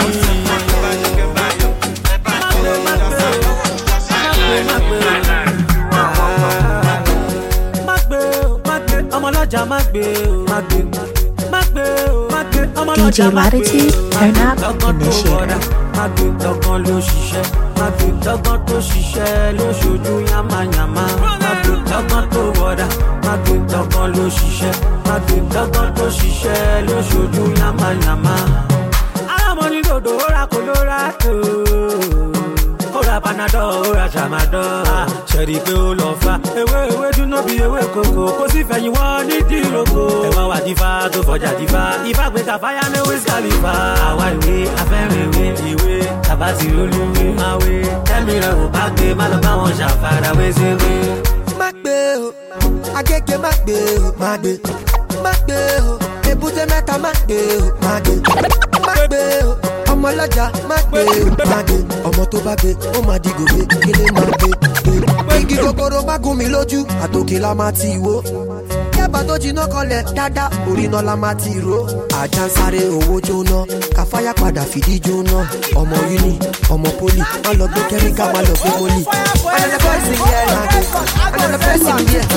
DJ Latitude, turn up initiator. Dọ́gbọ́n ló ṣiṣẹ́, dọ́gbọ́n tó ṣiṣẹ́ ló ṣojú yamayama. Dọ́gbọ́n tó wọ̀dà, dọ́gbọ́n ló ṣiṣẹ́, dọ́gbọ́n tó ṣiṣẹ́ ló ṣojú yamayama. Alámọ̀ ní dòdò ó ra kò ló ra tó. Ó ra panadol, ó ra tramadol. Ṣẹ̀rí pé ó lọ fa ewé dúná bí ewé kòkó. Kó sì fẹ̀yìn wọ́n ní dìrókò. Ẹ̀wọ̀n wà dífá tó fọjà dífá. Ifá gbé kàfáyà ní Wiz Khalifa. Àwa ìwé afẹ́rẹ́ ìwé tàbá ti olúwe máa wé. Tẹ́mi rẹ̀ ò bá gbé má lọ bá wọn ṣàfarawé ṣeré. Má gbé o, agége má gbé o, má gbé. Má gbé o, èbúté mẹ́ta má gbé o, má gbé. Má gbé o, ọmọ ọlọ́jà má gbé o, má gbé. Ọmọ tó bá gbé, ó máa di gòkè, kílé máa gbé. Igi gogoro bá gún mi lójú, àtòkè la máa ti wó. tẹ́bà tó jiná kanlẹ̀ dáadáa orí náà la máa ti ro. Àjà ń sáré owó jóná káfáyà padà fìdí jóná. Ọmọ uni ọmọ poli má lọ gbé kẹ́ríkà má lọ gbé mọ́lì. Another person here another person here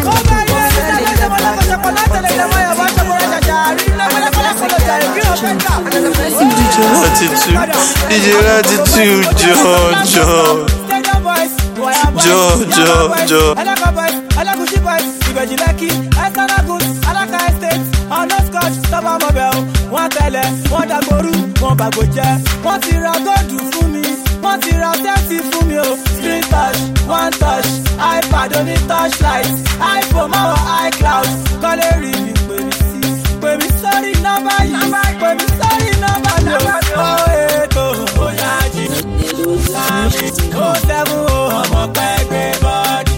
DJ Latitude, Joe. Alagushi boys, Ibeji Lekki, Esanagun, Alaka Estate, Ọ̀nà Scotch, Tọ́ba Mobile, wọ́n tẹ̀lẹ̀, wọ́n dàgbòrú, wọ́n bàgbòjẹ́, wọ́n ti ra góòdù fún mi, wọ́n ti ra tẹ́tì fún mi o, screen touch, one touch, iPad oní touchlight, iPhone máwọ̀ iCloud, kọ́lé rí mi pè mí sórí nọ́mbà yìí, pè mí sórí nọ́mbà mi o, 080, bóyá jí, 07 ọmọ pẹ́gbẹ́ bọ́ọ̀dì.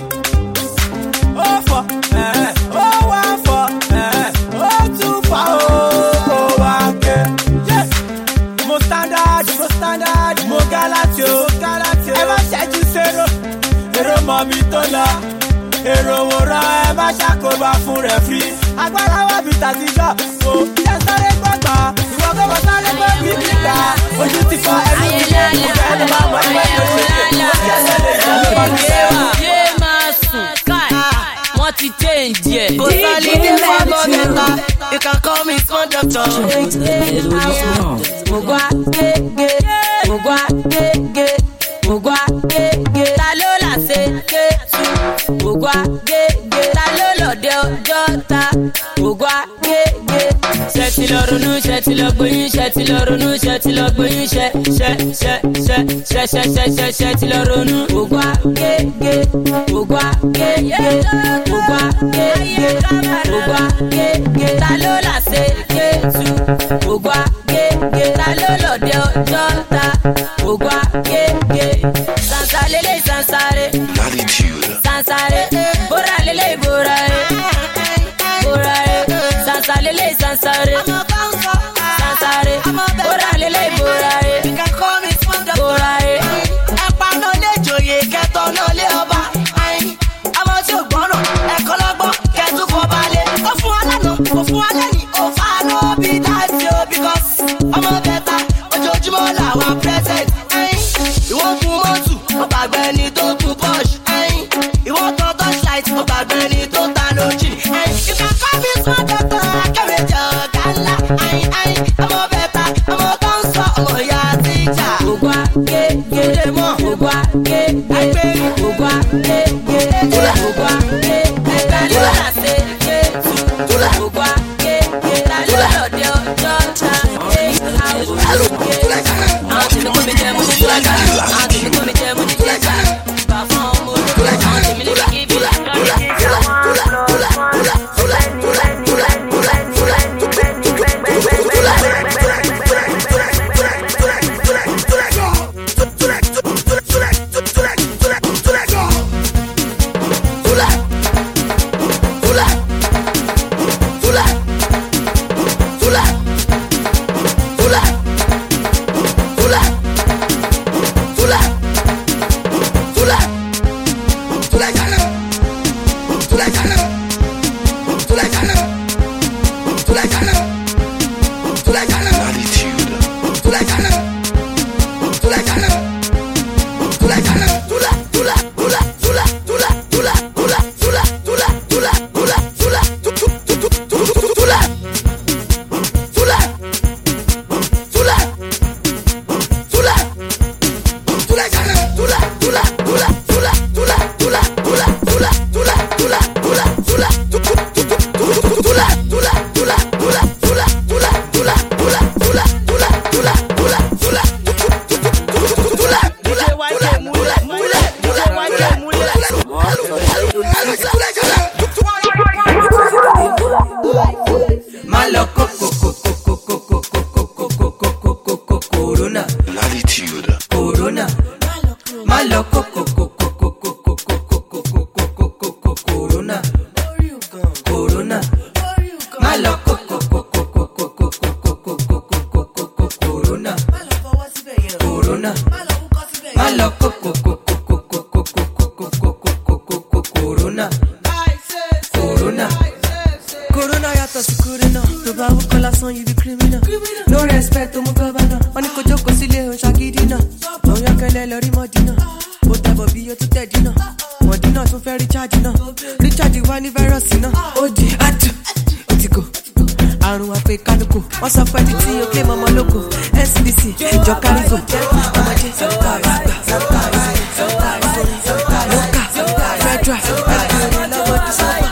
Mo galatio, ẹ má ṣẹ́jú sẹ́rọ̀, èrò mọ̀ mi tó lọ, èrò wòran ẹ má ṣàkóbá fún rẹ̀ fi. Agbára wà bí tàtijọ́, kò yẹ sáré gbọ́gbà, ìwọ gbọ́gbà sáré gbọ́ bí gbígbà, ojú ti fọ ẹnu mi lé, mo fẹ́ lè máa mọ ẹgbẹ́ tó ṣe é, mo fi ẹsẹ̀ lè jẹ́ lọ́wọ́. Yé máa sùn káì, wọ́n ti change ẹ̀. Kò sálí dé fọ́mọ mẹ́ta, you can call me small doctor. Mo gwa gege, ta ló là ṣe kéétu. Mo gwa gege, ta ló lòdì ọjọ́ ta. Mo gwa gege. Ṣé ti lọ ronú, ṣé ti lọ gbóyún, ṣé ti lọ ronú, ṣé ti lọ gbóyún, ṣé ti lọ ronú. Mo gwa gege, mo gwa gege, mo gwa gege, mo gwa gege, ta ló là ṣe kéétu. Mo gwa gege, ta ló lòdì ọjọ́ ta. Mo gwa gege. Sansalele sansare, sansare, bora lele bora bora, sansalele sansare, sansare, bora lele bora bora. Ẹ̀pà náà lè jòyè kẹtọ̀ náà lé ọba. Àwọn tí ò gbọ́nà ẹ̀kọ́ lọ́gbọ́n kẹtù fọba lé. Ó fún wa lánàá, ó fún wa lẹ́yìn, ó fa náà bí dáàtì o because ọmọ bẹ̀ta ojoojúmọ́ làwọn present. Ìwọ́n fún mọ́tò, ó gbàgbé ẹni tó kún Porsche. Ìwọ́n tán touchlight, ó gbàgbé ẹni tó ta lójì. You can call me small doctor, akẹ́wé jẹ ọ̀gá ńlá. Ọmọ bẹ̀ta, ọmọ tó ń sọ ọmọ ìyá tíjà. Mo gwa gege, mo gwa gege, mo gwa gege, mo gwa gege, ta ló là ṣe kéétu. Mo gwa gege, ta ló lòdì ọjọ́ ta. Àwọn tí mi kò mi jẹ́ mo ní túlájà, àwọn tí mi kò mi jẹ́ mo ní túlájà. Bá fún ọmọ olùkọ́, àwọn tí mi lè fi kí bí Tula status good enough. To buy a color son, you be criminal. No respect to my governor. Only kojo ko sile on shagidi na. No ya kele lori modina. But abo bi yo to tedina. Modina tún fẹ́ recharge na. Recharge wa ni virus na. Odi atu. Otiko. Àrùn àpè kálukú. Wọ́n sọ fẹ́ di tí o claim ọmọ lóko. SBC jọ kárífò. Ọmọdé sometimes. Local federal. Ẹgbẹ̀rún lọ́wọ́ ti sọ́kọ̀.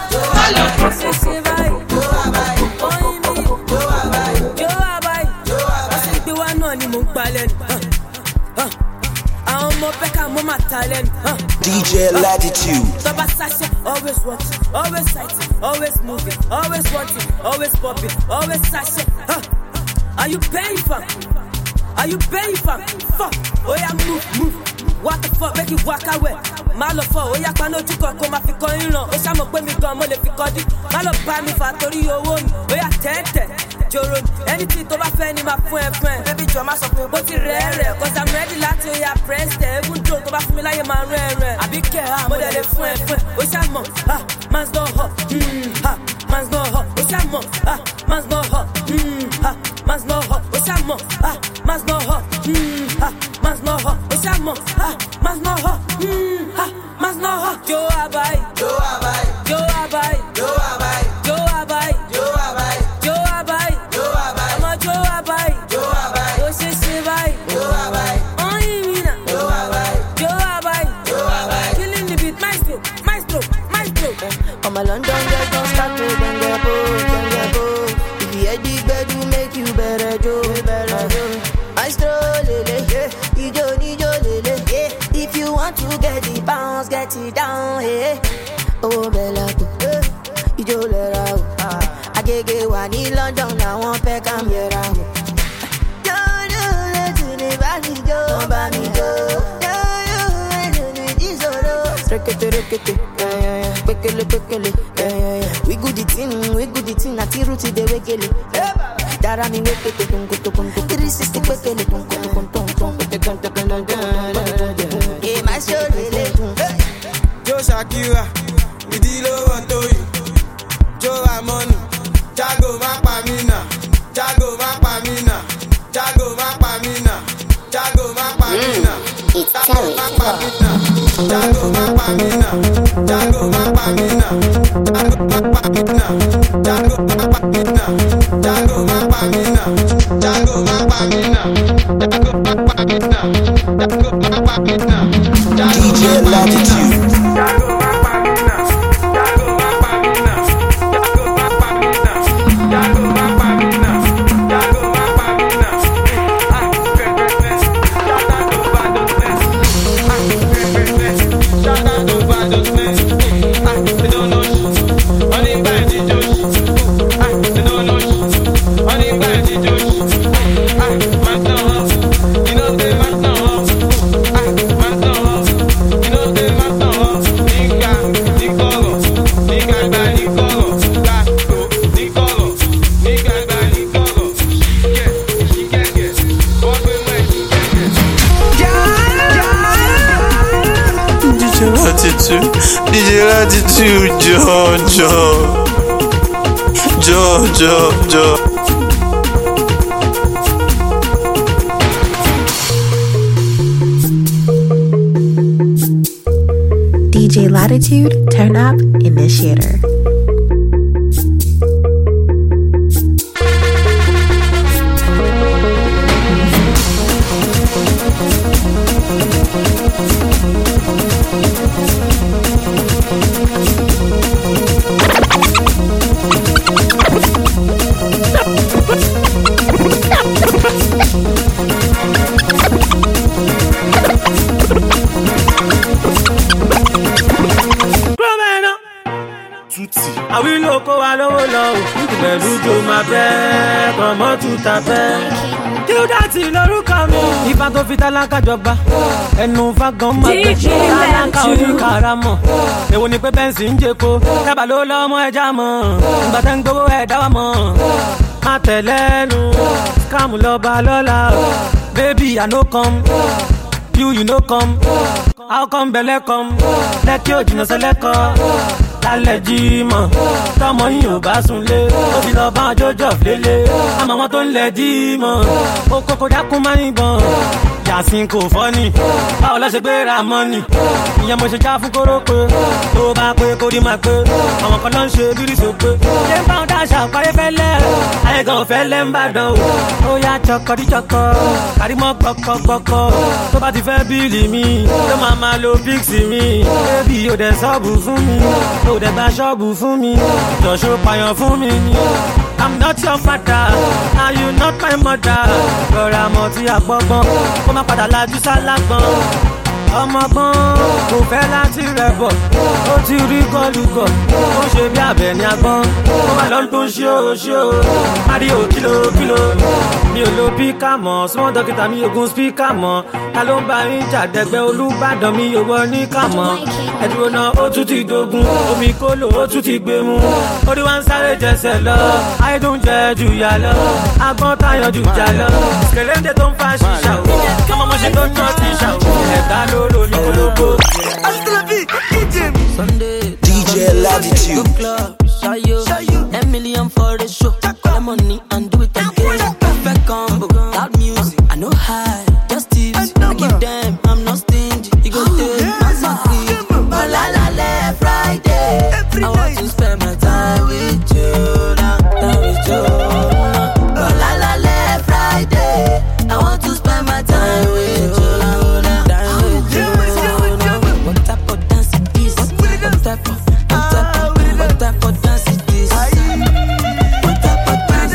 DJ Latitude. Always watching, always sighting, always moving, always wanting, always popping, always sashing. Are you paying for? Are you paying for? Fuck. Oh yeah, move. What the fuck, make it walk away. Malo for, oh yeah, pano chuko koma fi ko iran. O sha mo pe mi gan mo le fi kodi. Malo ba mi fa tori owo mi. Oh yeah, tete. Joro, anything to ba fe ni ma fún ẹ. Baby jo ma sọ pé bó ti rere, cause I'm ready láti oh yeah, press the even though to ba fún mi láyé ma rere. Àbí ke mo le fún ẹ. O sha mo, man's no hot. Man's no hot. O sha mo, man's no hot. Man's no hot. O sha mo, man's no hot. Man's no hot. O sha mo, man's no hot. Man's no hot. Joe Abai. Joe Abai. Joe Abai. Joe Abai. Joe Abai. Joe Abai. Joe Abai. Joe Abai. I'm a Joe Abai. Joe Abai. O se se bai. Joe Abai. On imina. Joe Abai. Joe Abai. Joe Abai. Killing the beat, maestro. I'm a London girl, don't start to bang your boat. If you hear the bed, will make you better, Joe. Maestro, lele, ijo, lele. If you want to get the bounce, get it down, hey. Oh, Bella, ijo, lera, agege wa ni London, I want peck, I'm here, don't let the body go, bami go. Rekete, Bekele, we good the thing, na tiruti de wekele. Dara mi wekete, 360 wekele, eh, my show, Joe Shakira, we deal over to you. Joe Amoni, Jago Mapamina, Jago Mapamina. It's Terry. Jago Mapamina. DJ Latitude. DJ Latitude, Joe. DJ Latitude, turn up, initiator. Ifá tó fi tálákà jọba ẹnu fagan máa gbé tálákà oníkàràmọ̀ èwo ni pé bẹ́ǹsì ń jẹ́ko dábàá ló lọ́mọ ẹja mọ̀ ìgbà tẹ́ ń gbowó ẹ̀ dáwà mọ̀ má tẹ̀lẹ́nu scam lọ́ba lọ́la baby I no come you no come how come belle come lẹ́kí òjìnà sẹ́lẹ̀kọ́ lálẹ́ jímọ̀ tọmọ yìí ò bá sunlé ó ti lọ bá jọjọ lélẹ̀ àmọ́ wọn tó ń lẹ̀ jímọ̀ ó kókó dákún máa ń bọ̀n yàsín kò fọ́ni báwo lọ́ ṣe gbé ra mọ́ni ìyẹn mo ṣe já fún kórópè tó bá pé kó rí máa pé àwọn kan náà ń ṣe bírí sópé ṣé ń bá wọn dáṣà parí fẹ́lẹ́ ayé gan ò fẹ́lẹ́ ń bàdàn o ó yá chọkọdíchọkọ kàrímọ́ gbọkọgbọkọ tó bá ti fẹ́ bíìlì mi ló máa lo píksì mi bébì ò dẹ̀ sọ́ọ̀bù fún mi ò dẹ̀ gba ṣọ́ọ̀bù fún mi jọ̀ṣọ́ pààyàn fún mi ni. I'm not your father, and you not my mother. Rọra mọ̀ tí a gbọ́gbọ́n, kó má padà lajú sálágbọ́n. Ọmọgbọ́n kò fẹ́ láti rẹ̀ bọ̀, ó ti rí gọ́lùgọ̀, ó ṣe bí abẹ ní agbọ́n. Ó máa lọ tó ń ṣó. Mario kìlò, mi ò lo píkà mọ́, small dókítà mi ogun spíkà mọ́. Ta ló ń bá yín jàdẹ́gbẹ́ Olúbàdàn mi ò wọ ní kàmọ́. Ẹ̀dúró náà ó tún ti dogun, omi kólò ó tún ti gbé mu. Orí wa ń sáré jẹsẹ̀ lọ, ayé tó ń jẹ jù yà lọ. Agbọ́n tayọ̀ jù jà lọ. Kèléńdé tó ń fa ṣíṣà o, ọmọ mo ṣe tó ń tọ́ ti ṣà o. Ẹ̀dá lóró ní olóko. DJ Latitude. Shayo, $10 million for the show. Call money and do it again. Perfect combo, loud music. I know high, just tips. I give them, I'm not stingy. You go take my free. Oh la la la, Friday. I want to spend my time with you now, with you. Oh la la la, Friday. I want to spend my time with you now, with you. What type of dance is this? What type of dance is this? What type of dance?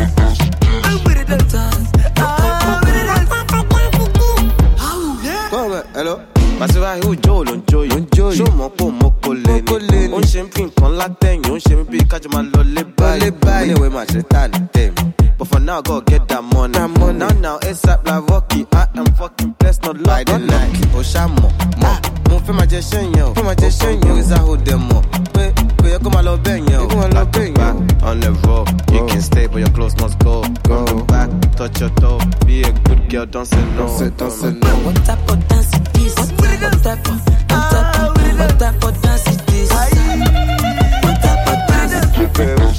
Hello. Bàṣẹ́wá yóò jó ló ń jó yìí. Ṣó mọ̀ pé mo kò lè ní. Ó ń ṣe ń fi nǹkan látẹ̀yìn. Ó ń ṣe mí bí kájọ máa lọ lé báyìí. Ó lè wé màá ṣe tá ní tèmi. But for now, God get that money. Now, ASAP like Rocky. I am fucking blessed, not like the lucky. Oshamo, mo fẹ́ máa jẹ ṣẹ́yìn o. Mo rí sáhó dẹ̀ mọ̀. Pé yẹ kó máa lọ bẹ́yìn o. Back on the road, you can stay but your clothes must go. Go back, touch your toe. Be a good girl, don't say no. What type of dance is this? What type of dance is this? What type of dance?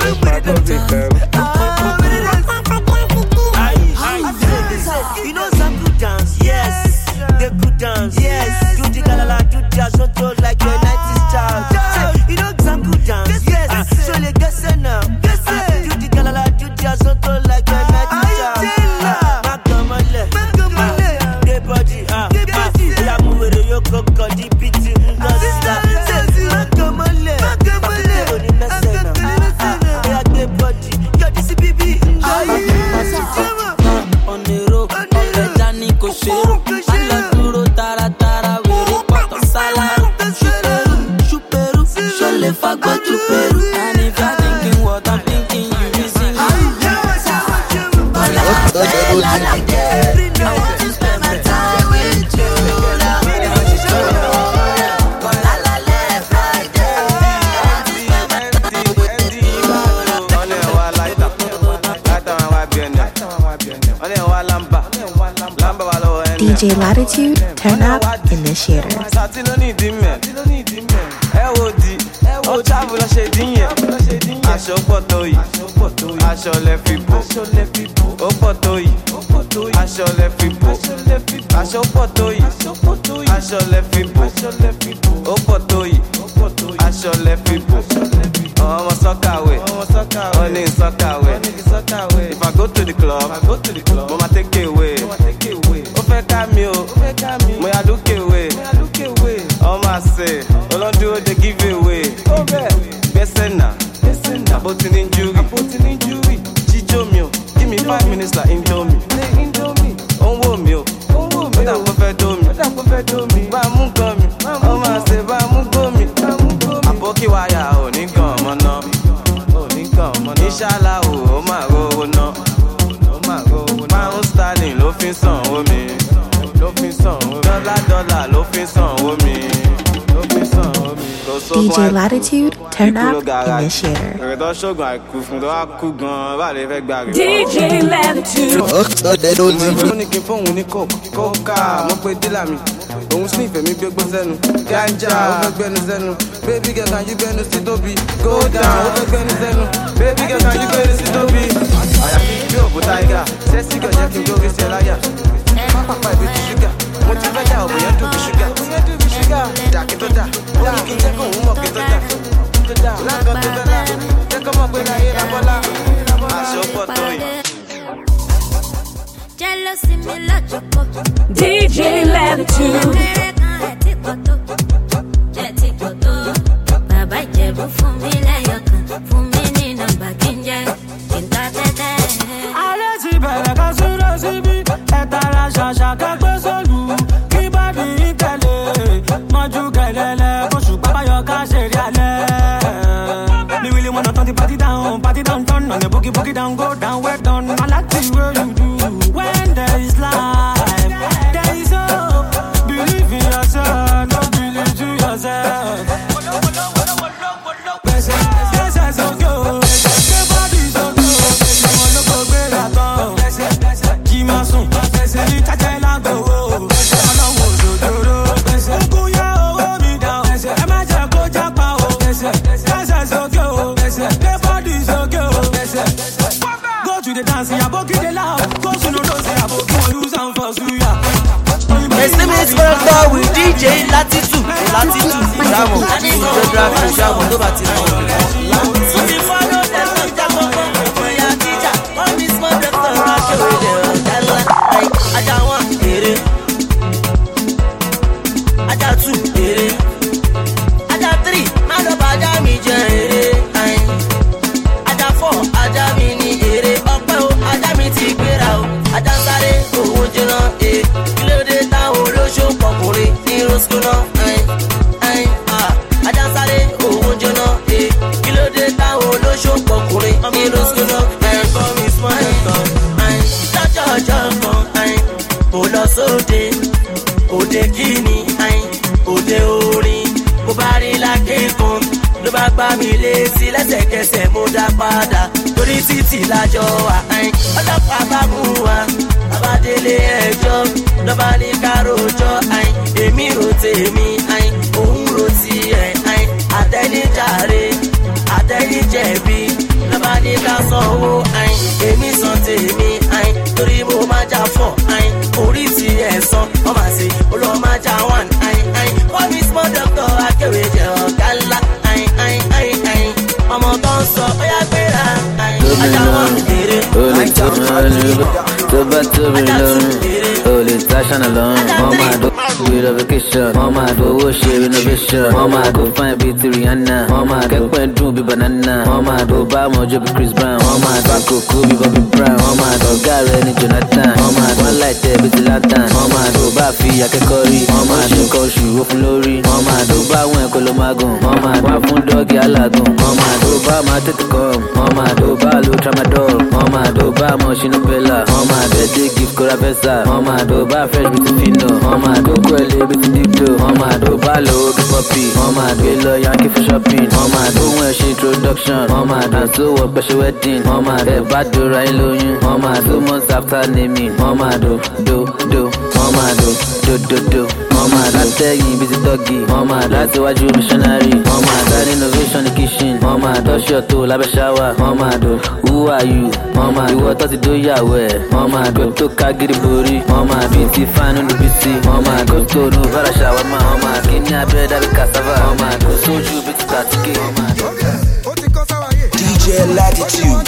You know some good dance, yes. They good dance, yes. Do the galala, do jazz, don't do like your 90s child. You know some good dance, yes. So les guess now, do the galala, do jazz, don't do like your 90s child. Magamale, the body, ya move the yoko, the beat, Magamale, the body, ya this baby. On the road, ọ̀fẹ́ dání kò ṣerú. Má lọ dúró taratara, wèrè pọ̀tọ̀ sálárù. Ṣùpẹ̀rù, ṣọlẹ̀ fagbọ́ ṣùpẹ̀rù. And if you're thinking what I'm thinking, you reason me. I want to spend my time with you. DJ Latitude, turn up initiator. Aṣọ pọ̀ tó yìí, aṣọ lẹ fi bò. Ó pọ̀ tó yìí, aṣọ lẹ fi bò. Aṣọ pọ̀ tó yìí, aṣọ lẹ fi bò. Ó pọ̀ tó yìí, aṣọ lẹ fi bò. Ọmọ sọ́kàwé, wọ́n ní sọ́kàwé. If I go to the club, mo ma take away. Ó fẹ́ ká mi o, mo yà lókè wé. Ọmọ àṣẹ, olóńdúró dey give away. Gbẹ́sẹ̀ náà. Àbótí ní júrì, jíjó mi o, give me 5 minutes like Indomie. Ó ń wò mí o, ó dà kó fẹ́ dó mi. Bá a mú gan mi, ọmọ àṣẹ bá a mú gbó mi. Àbókí wáyà ò ní gan ọmọ náà. Ìṣàlá o, ó máa rówó náà. Pound sterling ló fi sàn owó mi. Dọ́là ló fi sàn owó mi. DJ Latitude, turn up initiator. DJ Latitude. Mo ní kí n fóun ní kókà, mo pe dílà mi. òun sniff èmi gbégbó sẹ́nu. Ganja ó fẹ́ gbẹnu sẹ́nu. Baby girl can you gbẹnu sí tóbi. Go down ó fẹ́ gbẹnu sẹ́nu. Baby girl can you gbẹnu sí tóbi. Àyàfi bí òbú tiger, sẹ́sì girl jẹ́ kí n gbórí sí ẹ láyà. Pápá ìbí ti ṣúgà, mo ti fẹ́ yà òbò yẹn dùn bí ṣúgà. Dà kí tó dà, ó ní kí n jẹ́ kó òun mọ̀ kí tó dà. Láǹkan tó fẹ́ rà, jẹ́ kó mọ̀ pé láyé ra bọ́lá. Aṣọ pọ̀ tó yìí. Jealousy me logical. DJ Latitude. Bàbá Ìjẹ̀bú fún mi lẹ́yọ̀kan, fún mi ní nọ́mbà kí n jẹ́ kí n ta tẹ́tẹ́. Alẹ́ ti bẹ̀rẹ̀ ká súré síbí, ẹ tara ṣàṣà kẹ́gbẹ́ sólù, kí bàbí yín tẹ̀lé, mọ́jú kẹ̀lẹ́lẹ́, kóṣù pápáyọ̀ ká ṣeré alẹ́. Me really wanna turn the party down, turn on the boogie down, go down, well done. I like the way you do. When there is life, there is hope. Believe in yourself, no believe in yourself. Yes, so good. Everybody so good. I wanna go great at all. Jimasun, you touch it like the world. I know what's so good. Go ya over me down. I'm a jack, go jack, yes, so good. Everybody so good. Go to the dance, ya boki the loud. Go to the dance, ya boki use and for suya. SMS for with DJ Latitude. Bravo. Geography, Bravo. Go back to the so before no tell me that for your teacher, all this mother for our show. I got one, I got two, I got three. Man up, I got me, I got four, I got me, I got me, take it out. I got started, oh, you know, kilo de ta olosho pokore, ni roscono, I just started, oh, you know, kilo de ta olosho pokore, ni roscono, call me smile, Ola sode, ode kini, ode ori, mo bari la kekun, ló bá gbá mi létí lẹ́sẹ̀kẹsẹ̀ mo dá padà, torí títì lájọ wà, ọlọ́pàá bá mú wa, abádélé ẹjọ́, ló bá ní károjọ́, èmi rò tèmi, òun rò tiẹ̀, àtẹnijáre, àtẹnijẹ̀bi, ló bá ní ká sanwó, èmi san tèmi, torí mo máa jà fọ̀, orí ti ẹ̀sán, ọmọ àṣẹ olóòmà jà wàn, wọ́n mi small doctor akéwì jẹ́ ọ̀gá ńlá, ọmọ tó ń sọ ó yá gbéra, ajá wọn kéré, tó bá tóbi lọ́rùn, o lè táṣánà lọ́rùn, wọ́n máa dó with vacation, wọ́n máa dówó ṣe renovation, wọ́n máa dó fine bíi ti Rihanna, wọ́n máa kẹ́pẹ́ dùn bíi banana, wọ́n máa dó bá mọ́jọ́ bíi Chris Brown, wọ́n máa dó àkókò bíi Bobby Brown, wọ́n máa dó ọ̀gá rẹ̀ ní Jonathan, wọ́n máa dó láìtẹ́ bíi ti Latan, wọ́n máa dó bá fi akẹ́kọ̀ọ́ rí, wọ́n máa dó nǹkan oṣù ó fún lórí, wọ́n máa dó bá àwọn ẹ̀kọ́ ló máa gùn, wọ́n máa dó fún dọ́ọ̀gì alágùn, wọ́n máa dó bá máa tètè kọ́, wọ́n máa dó bá lo tramadol, wọ́n máa dó bá mọ̀ ṣínú bẹ́là, wọ́n máa dó dé gift kóra fẹ́sà, wọ́n máa dó bá fresh bíi ti fino, wọ́n máa dó kó ẹlẹ́ bíi ti dídò, wọ́n máa dó bá lo ogi pọ́pì, wọ́n máa dó lọ yankee for shopping, wọ́n máa dó wọn ṣe introduction, wọ́n máa dó tó wọ pẹ̀ṣẹ̀ wedding, wọ́n máa dó bá dóra ẹ lóyún, wọ́n máa dó months after naming, wọ́n máa dó wọ́n máa dó wọ́n máa látẹ̀yìn bíi ti dọ́gì, wọ́n máa láti wájú missionary, wọ́n máa dá innovation ní kitchen, wọ́n máa dọ́ṣọ̀ tó lábẹ́ ṣáwà, wọ́n máa dó who are you, wọ́n máa ìwọ tó ti dó yàwó ẹ̀, wọ́n máa dó tó ká gírí borí, wọ́n máa bí ti fáánù níbi sí, wọ́n máa dó tó nù fara ṣàwámà, wọ́n máa kí ní abẹ́rẹ́ dábí cassava, wọ́n máa dó sójú bí ti tàtíkè, wọ́n máa dó. DJ Latitude.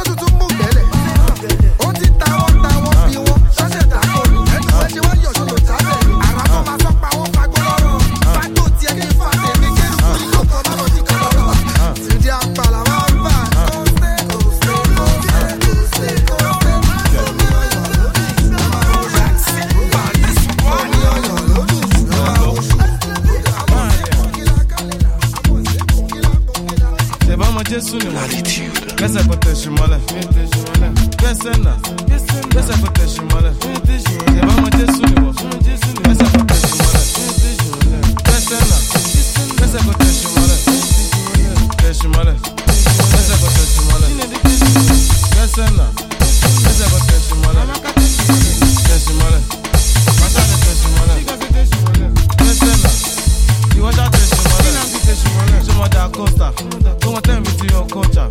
What shimole. Besena. Besa kote shimole. Eba mo Jesu ni wo. Besa kote shimole. Besena. Besa kote shimole. Shimole. Besa kote shimole. Besena. Besa kote shimole. Shimole. Masa kote shimole. Besena. You want that shimole? Shimole Costa. Don't want them with your culture.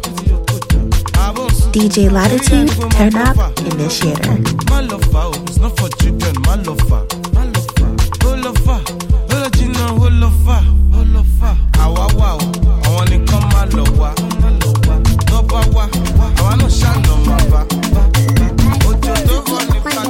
DJ Latitude, Turn Up Initiator. My lover, it's not for children. My lover, oh lover, oh Gina, oh lover, oh lover. Awa wow, I want to come my lover, no bawa, I want to shine on my back. Ojo do want to cut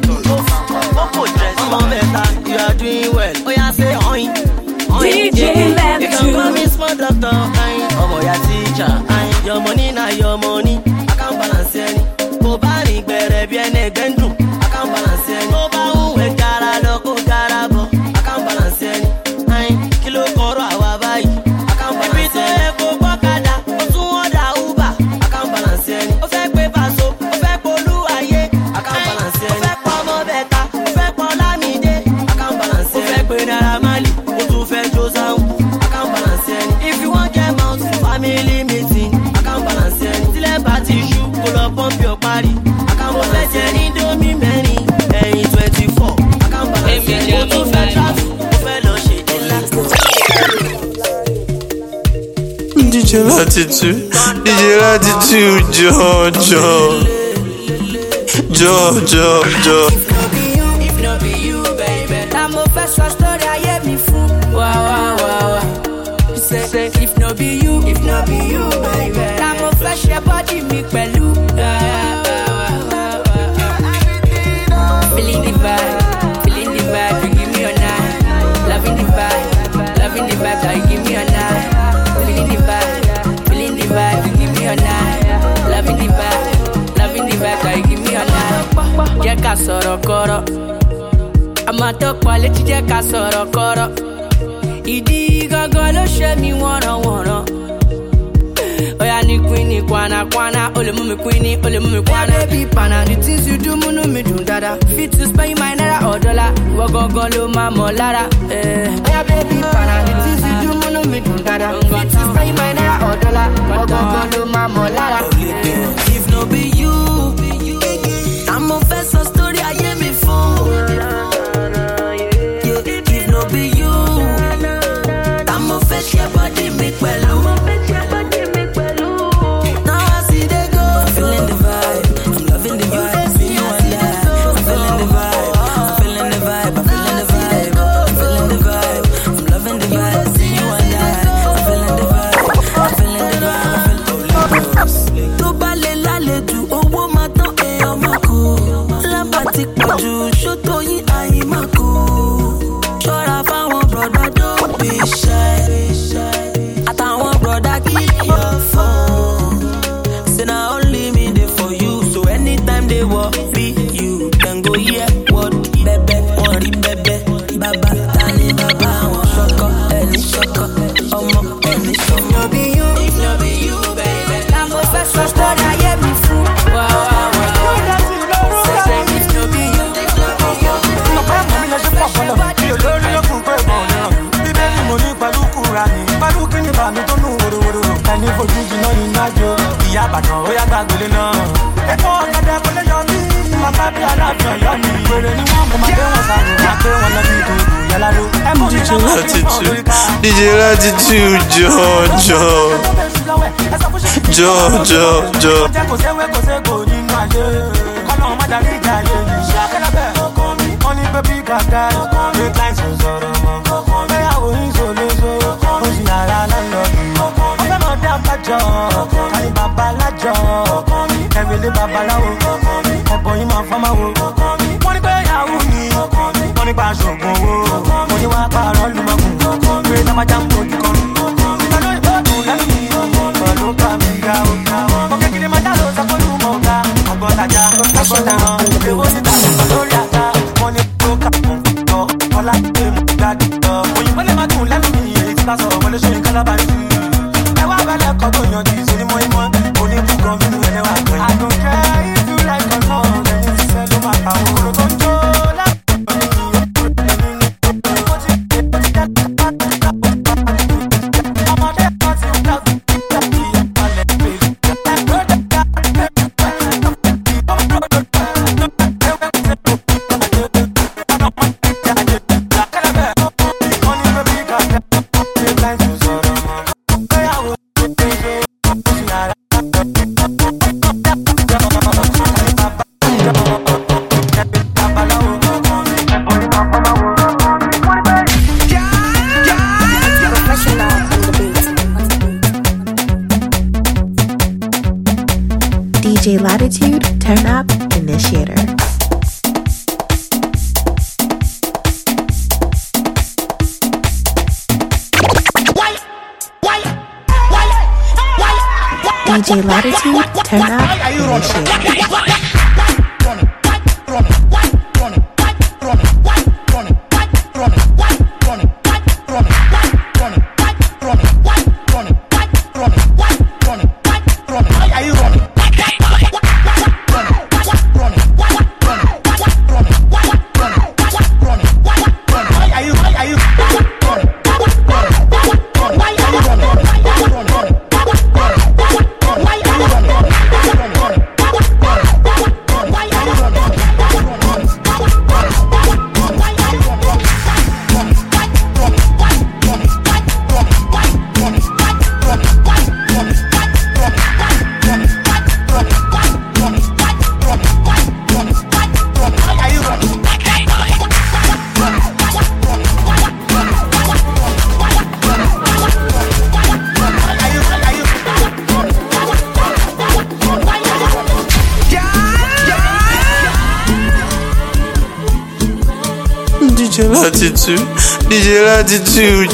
on. You are doing well. Oh yeah, say oin. DJ Latitude. You can call me small doctor. Oh boy, your teacher. Your money na your money. Balance any, go bari gbere bi ene gbendun. I can't balance any. Go ba unwe gara loko gara bo. I can't balance any. Ayin kilo koro awa bayi. I can't balance any. Go gbokada, o tun order Uber. I can't balance any. O fẹ́ pe paso, o fẹ́ polu aye. I can't balance any. O fẹ́ po mo beta, o fẹ́ po Lamide. I can't balance any. O fẹ́ pe Naira Marley, o tun fẹ́ Jozaun. I can't balance any. If you want get mouth, family meeting. I can't balance any. Tile party. Pump your body. I can't possess any domi many. Any 24. I can't balance any. Go to fed traffic. Fellow shit. DJ Latitude. DJ Latitude. Joe. If not be you, baby. I'm a first story. I hear me fool. Wow. Say, if not be you, baby. I'm a flash your body, me pelu. Feeling the vibe, you give me a night. Loving the vibe, that you give me a night. Feeling the vibe, you give me a night. Loving the vibe, that you give me a night. Jẹ́ ká sọ̀rọ̀ kọ́rọ̀, àmọ́ tó pọ̀ létí jẹ́ ká sọ̀rọ̀ kọ́rọ̀. Ìdí gangan ló ṣe mí wọ̀nrọ̀wọ̀nrọ̀. Oya ni queen ni kwana, ole mumi queen ni, ole mumi kwana. Yeah, baby pana, the things you do munu mi dun dada. Fit to spend my naira or dollar, wo gangan ló máa mọ̀ lára. Oya baby pana, the things you do munu mi dun dada. Fit to spend my naira or dollar, wo gangan ló máa mọ̀ lára. If no be you, I'm a first story I hear me for. If no be you, I'm a first your body make well. DJ Latitude, Joe. Ẹ wá bẹ̀lẹ̀ kọ́ tó yanjú ìṣe ni mo ń mọ́, oníbùkún mi nù ẹ̀rẹ́ wà pẹ́. Initiator. DJ Latitude, turn up, Initiator. DJ Latitude,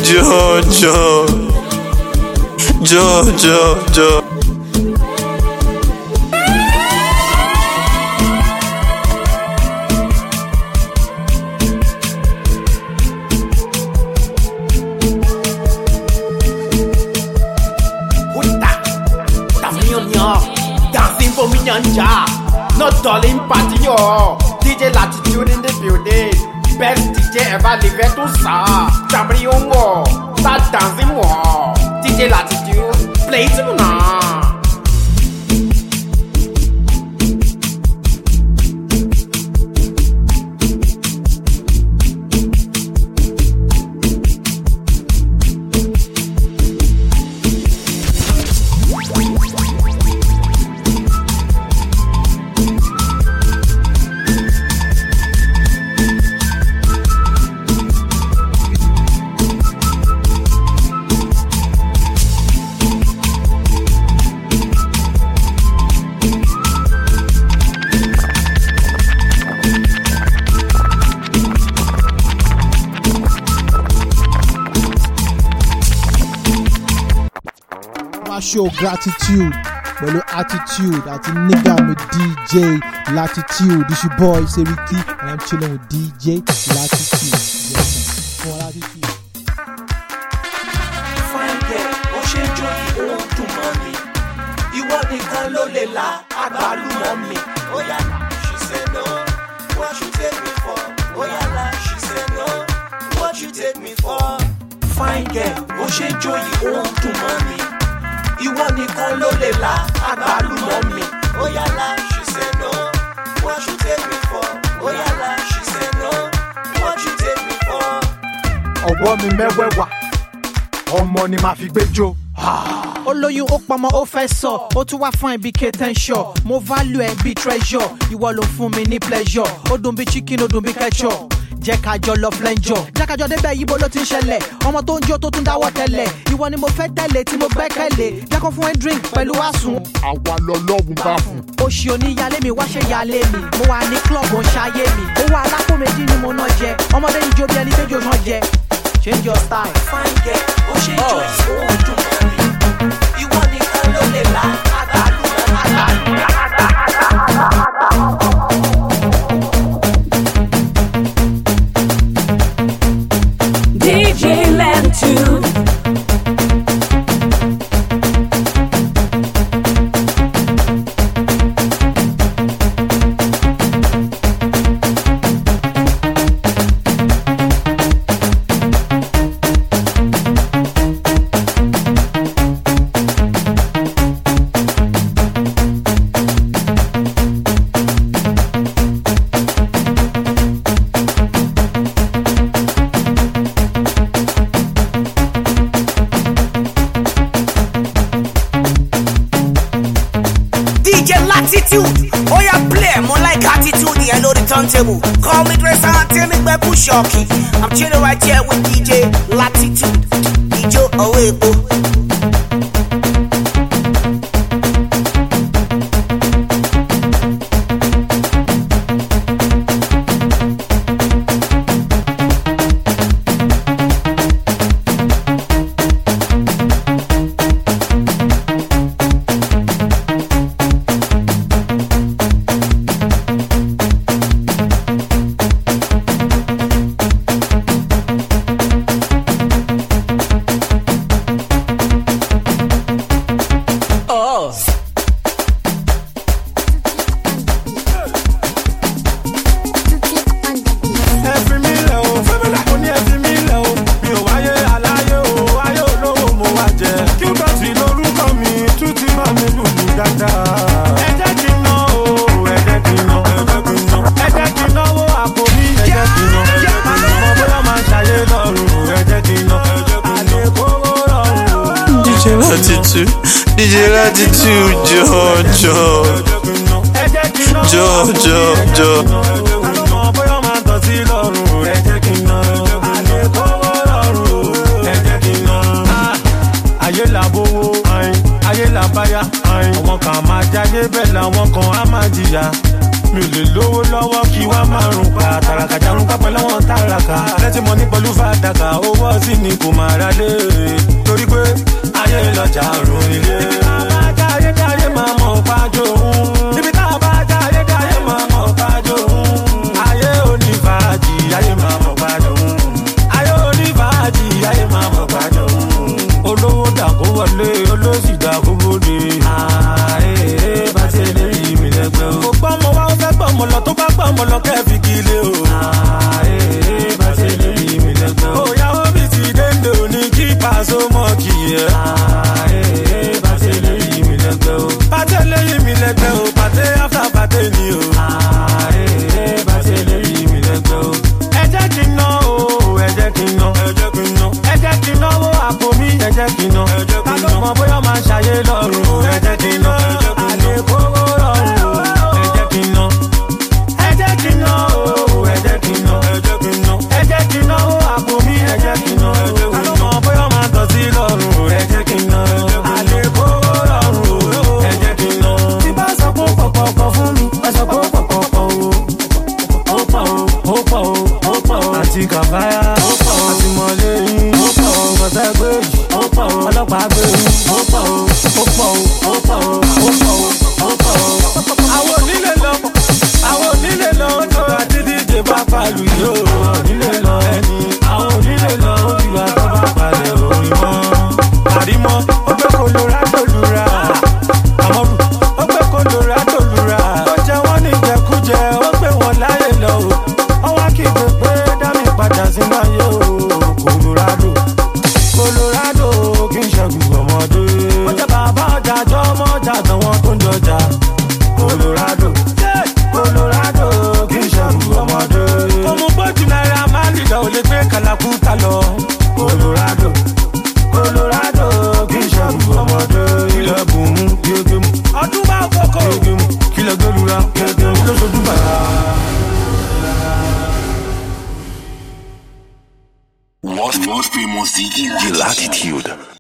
Joe. Dancing for me, not darling party, yo. DJ Latitude in the building. Best DJ ever live tout ça. Chambrion wo, ta dancing wo. DJ Latitude, play to now. Show gratitude, but no attitude. That's a nigga with DJ Latitude. This your boy Seriki, and I'm chilling with DJ Latitude. Yes, for Latitude. Fine girl, oh she joy, oh to mommy. You want the girl lole la, agbalu mommy. Oh yeah, she said no. What you take me for? Oh yeah, she said no. What you take me for? Fine girl, oh she joy, oh to mommy. Ìwọ nìkan ló lè la àgbálùmọ̀ mi. Ó yàrá, she said no. What you take me for? Ó yàrá, she said no. What you take me for? Ọwọ́ mi mẹ́wẹ̀ẹ̀wá, ọmọ ni màá fi gbé jó. Ó lóyún ó pọmọ ó fẹ́ sọ, ó tún wá fún ibi k-10 mo value ẹ bí treasure, ìwọ ló fún mi ní pleasure, ó dùn bí chicken ó dùn bí ketchup. Jẹ́ ká jọ lọ flenjo, jẹ́ ká jọ débẹ̀ yíbo ló ti ń ṣẹlẹ̀, ọmọ tó ń jó tó tún dáwọ́ tẹ́lẹ̀, ìwọ ni mo fẹ́ tẹ̀lé tí mo gbẹ́kẹ̀lé, jẹ́ kó fún ẹ drink pẹ̀lú àsùn. Àwa lọ lọ́wùn bá fún. Oṣì oníyalé mi wá ṣe yalé mi, mo wà ní club mo ń ṣayé mi, owó alápò méjì ni mo ná jẹ, ọmọdé yìí jó bí ẹni tẹ́jọ́ náà jẹ. Change your style. Fine girl, ó ṣe jọ ìṣòro dùn mọ́ mi, ìwọ nìkan ló lè la àgbálùmọ̀. DJ Latitude. Turntable. Call me Dress and tell me where push your key. I'm chilling right here with DJ Latitude. DJ Owebo. Latitude, DJ Latitude, Joe. Bóyá máa tọ́ sí lọ́rùn, ẹ jẹ́ kí n ná. Àlékòwò lọ́rùn, ẹ jẹ́ kí n ná. Ayé là bówó, ayé là báyà. Àwọn kan máa jáde bẹ́ẹ̀ làwọn kan á máa jìyà. Mi ò lè lówó lọ́wọ́ kí wá máa rùn pa. Tàràkà jarun kápẹ́ lọ́wọ́ tàràkà. Lẹ́tí mọ ní pẹ̀lú fàdákà, owó sí ni kò máa ra lé. Torí pé ayé lọ́jà rùn ilé. Ayé máa mọ̀ pàjọ́ òun. Ibi tá a bá jáde káyé máa mọ̀ pàjọ́ òun. Ayé onífàájì, ayé máa mọ̀ pàjọ́ òun. Ayé onífàájì, ayé máa mọ̀ pàjọ́ òun. Olówó dàkó wọlé, olóṣì dàkó bóde. Bá ṣe lè rí mi lẹ́gbẹ́ o. Kò gbọ́mọ wá ó fẹ́ gbọ́mọ lọ, tó bá gbọ́mọ lọ kẹ́ẹ̀fì kí lé o. Bá ṣe lè rí mi lẹ́gbẹ́ o. Òyàwó mi ti dénde òní kí pàṣọ mọ́ kì í ẹ̀. Bá ṣe lè rí mi lẹ́gbẹ́ o. Pàtẹ́ lè rí mi lẹ́gbẹ́ o, pàtẹ́ after pàtẹ́ ni o. Bá ṣe lè rí mi lẹ́gbẹ́ o. Ẹ jẹ́ kí n ná o, ẹ jẹ́ kí n ná. Ẹ jẹ́ kí n náwó àpò mi, ẹ jẹ́ kí n ná. Ta ló mọ bóyá máa ṣayé lọ́rùn, ẹ jẹ́ kí n ná. Àlékòwò lọ́rùn, ẹ jẹ́ kí n ná. Ẹ jẹ́ kí n ná o, ẹ jẹ́ kí n ná. Ẹ jẹ́ kí n náwó àpò mi, ẹ jẹ́ kí n ná. Ta ló mọ bóyá máa tọ́ sí lọ́rùn, ẹ jẹ́ kí n ná. Àlékòwò lọ́rùn, ẹ jẹ́ kí n ná. Tí bá sọ pé pọ̀pọ̀pọ̀ fún mi, ẹ sọ pé pọ̀pọ̀pọ̀ o. Ó pọ̀ o. Àti kàfáyà, àti mọ̀lẹ́yìn, kọ̀sẹ́ gbé yìí, ọlọ́pàá gbé yìí, ó pọ̀ o. Àwọn onílé lọ, tó àti díje bá pàlù yìí o. Onílé lọ ẹni, àwọn onílé lọ, ó fi wá tó bá palẹ̀ orin mọ́. Àrímọ́, ó gbé Colorado lura. Àmọ́rù, ó gbé Colorado lura. Ó jẹ wọ́n ní ìjẹkújẹ, ó gbé wọn láyé lọ o. Wọ́n wá kí gbé pé dá mi padà sínú ayé o. Colorado kì í ṣẹ́gun ọmọdé. Ó jẹ́ bàbá ọjà jọ ọmọ ọjà àtàwọn tó ń jọjà. Colorado kì í ṣẹ́gun ọmọdé. Ọmọ gbójú náírà máa ń lìdá ò lè gbé kàlàkùtà lọ. Colorado kì í ṣẹ́gun ọmọdé. Kílẹ̀ bùnmú gégé mu. Ọdún bá kókó gégé mu. Kílẹ̀ gbẹlura gégé mu. Lóṣooṣù bàrà. Most famous DJ Latitude.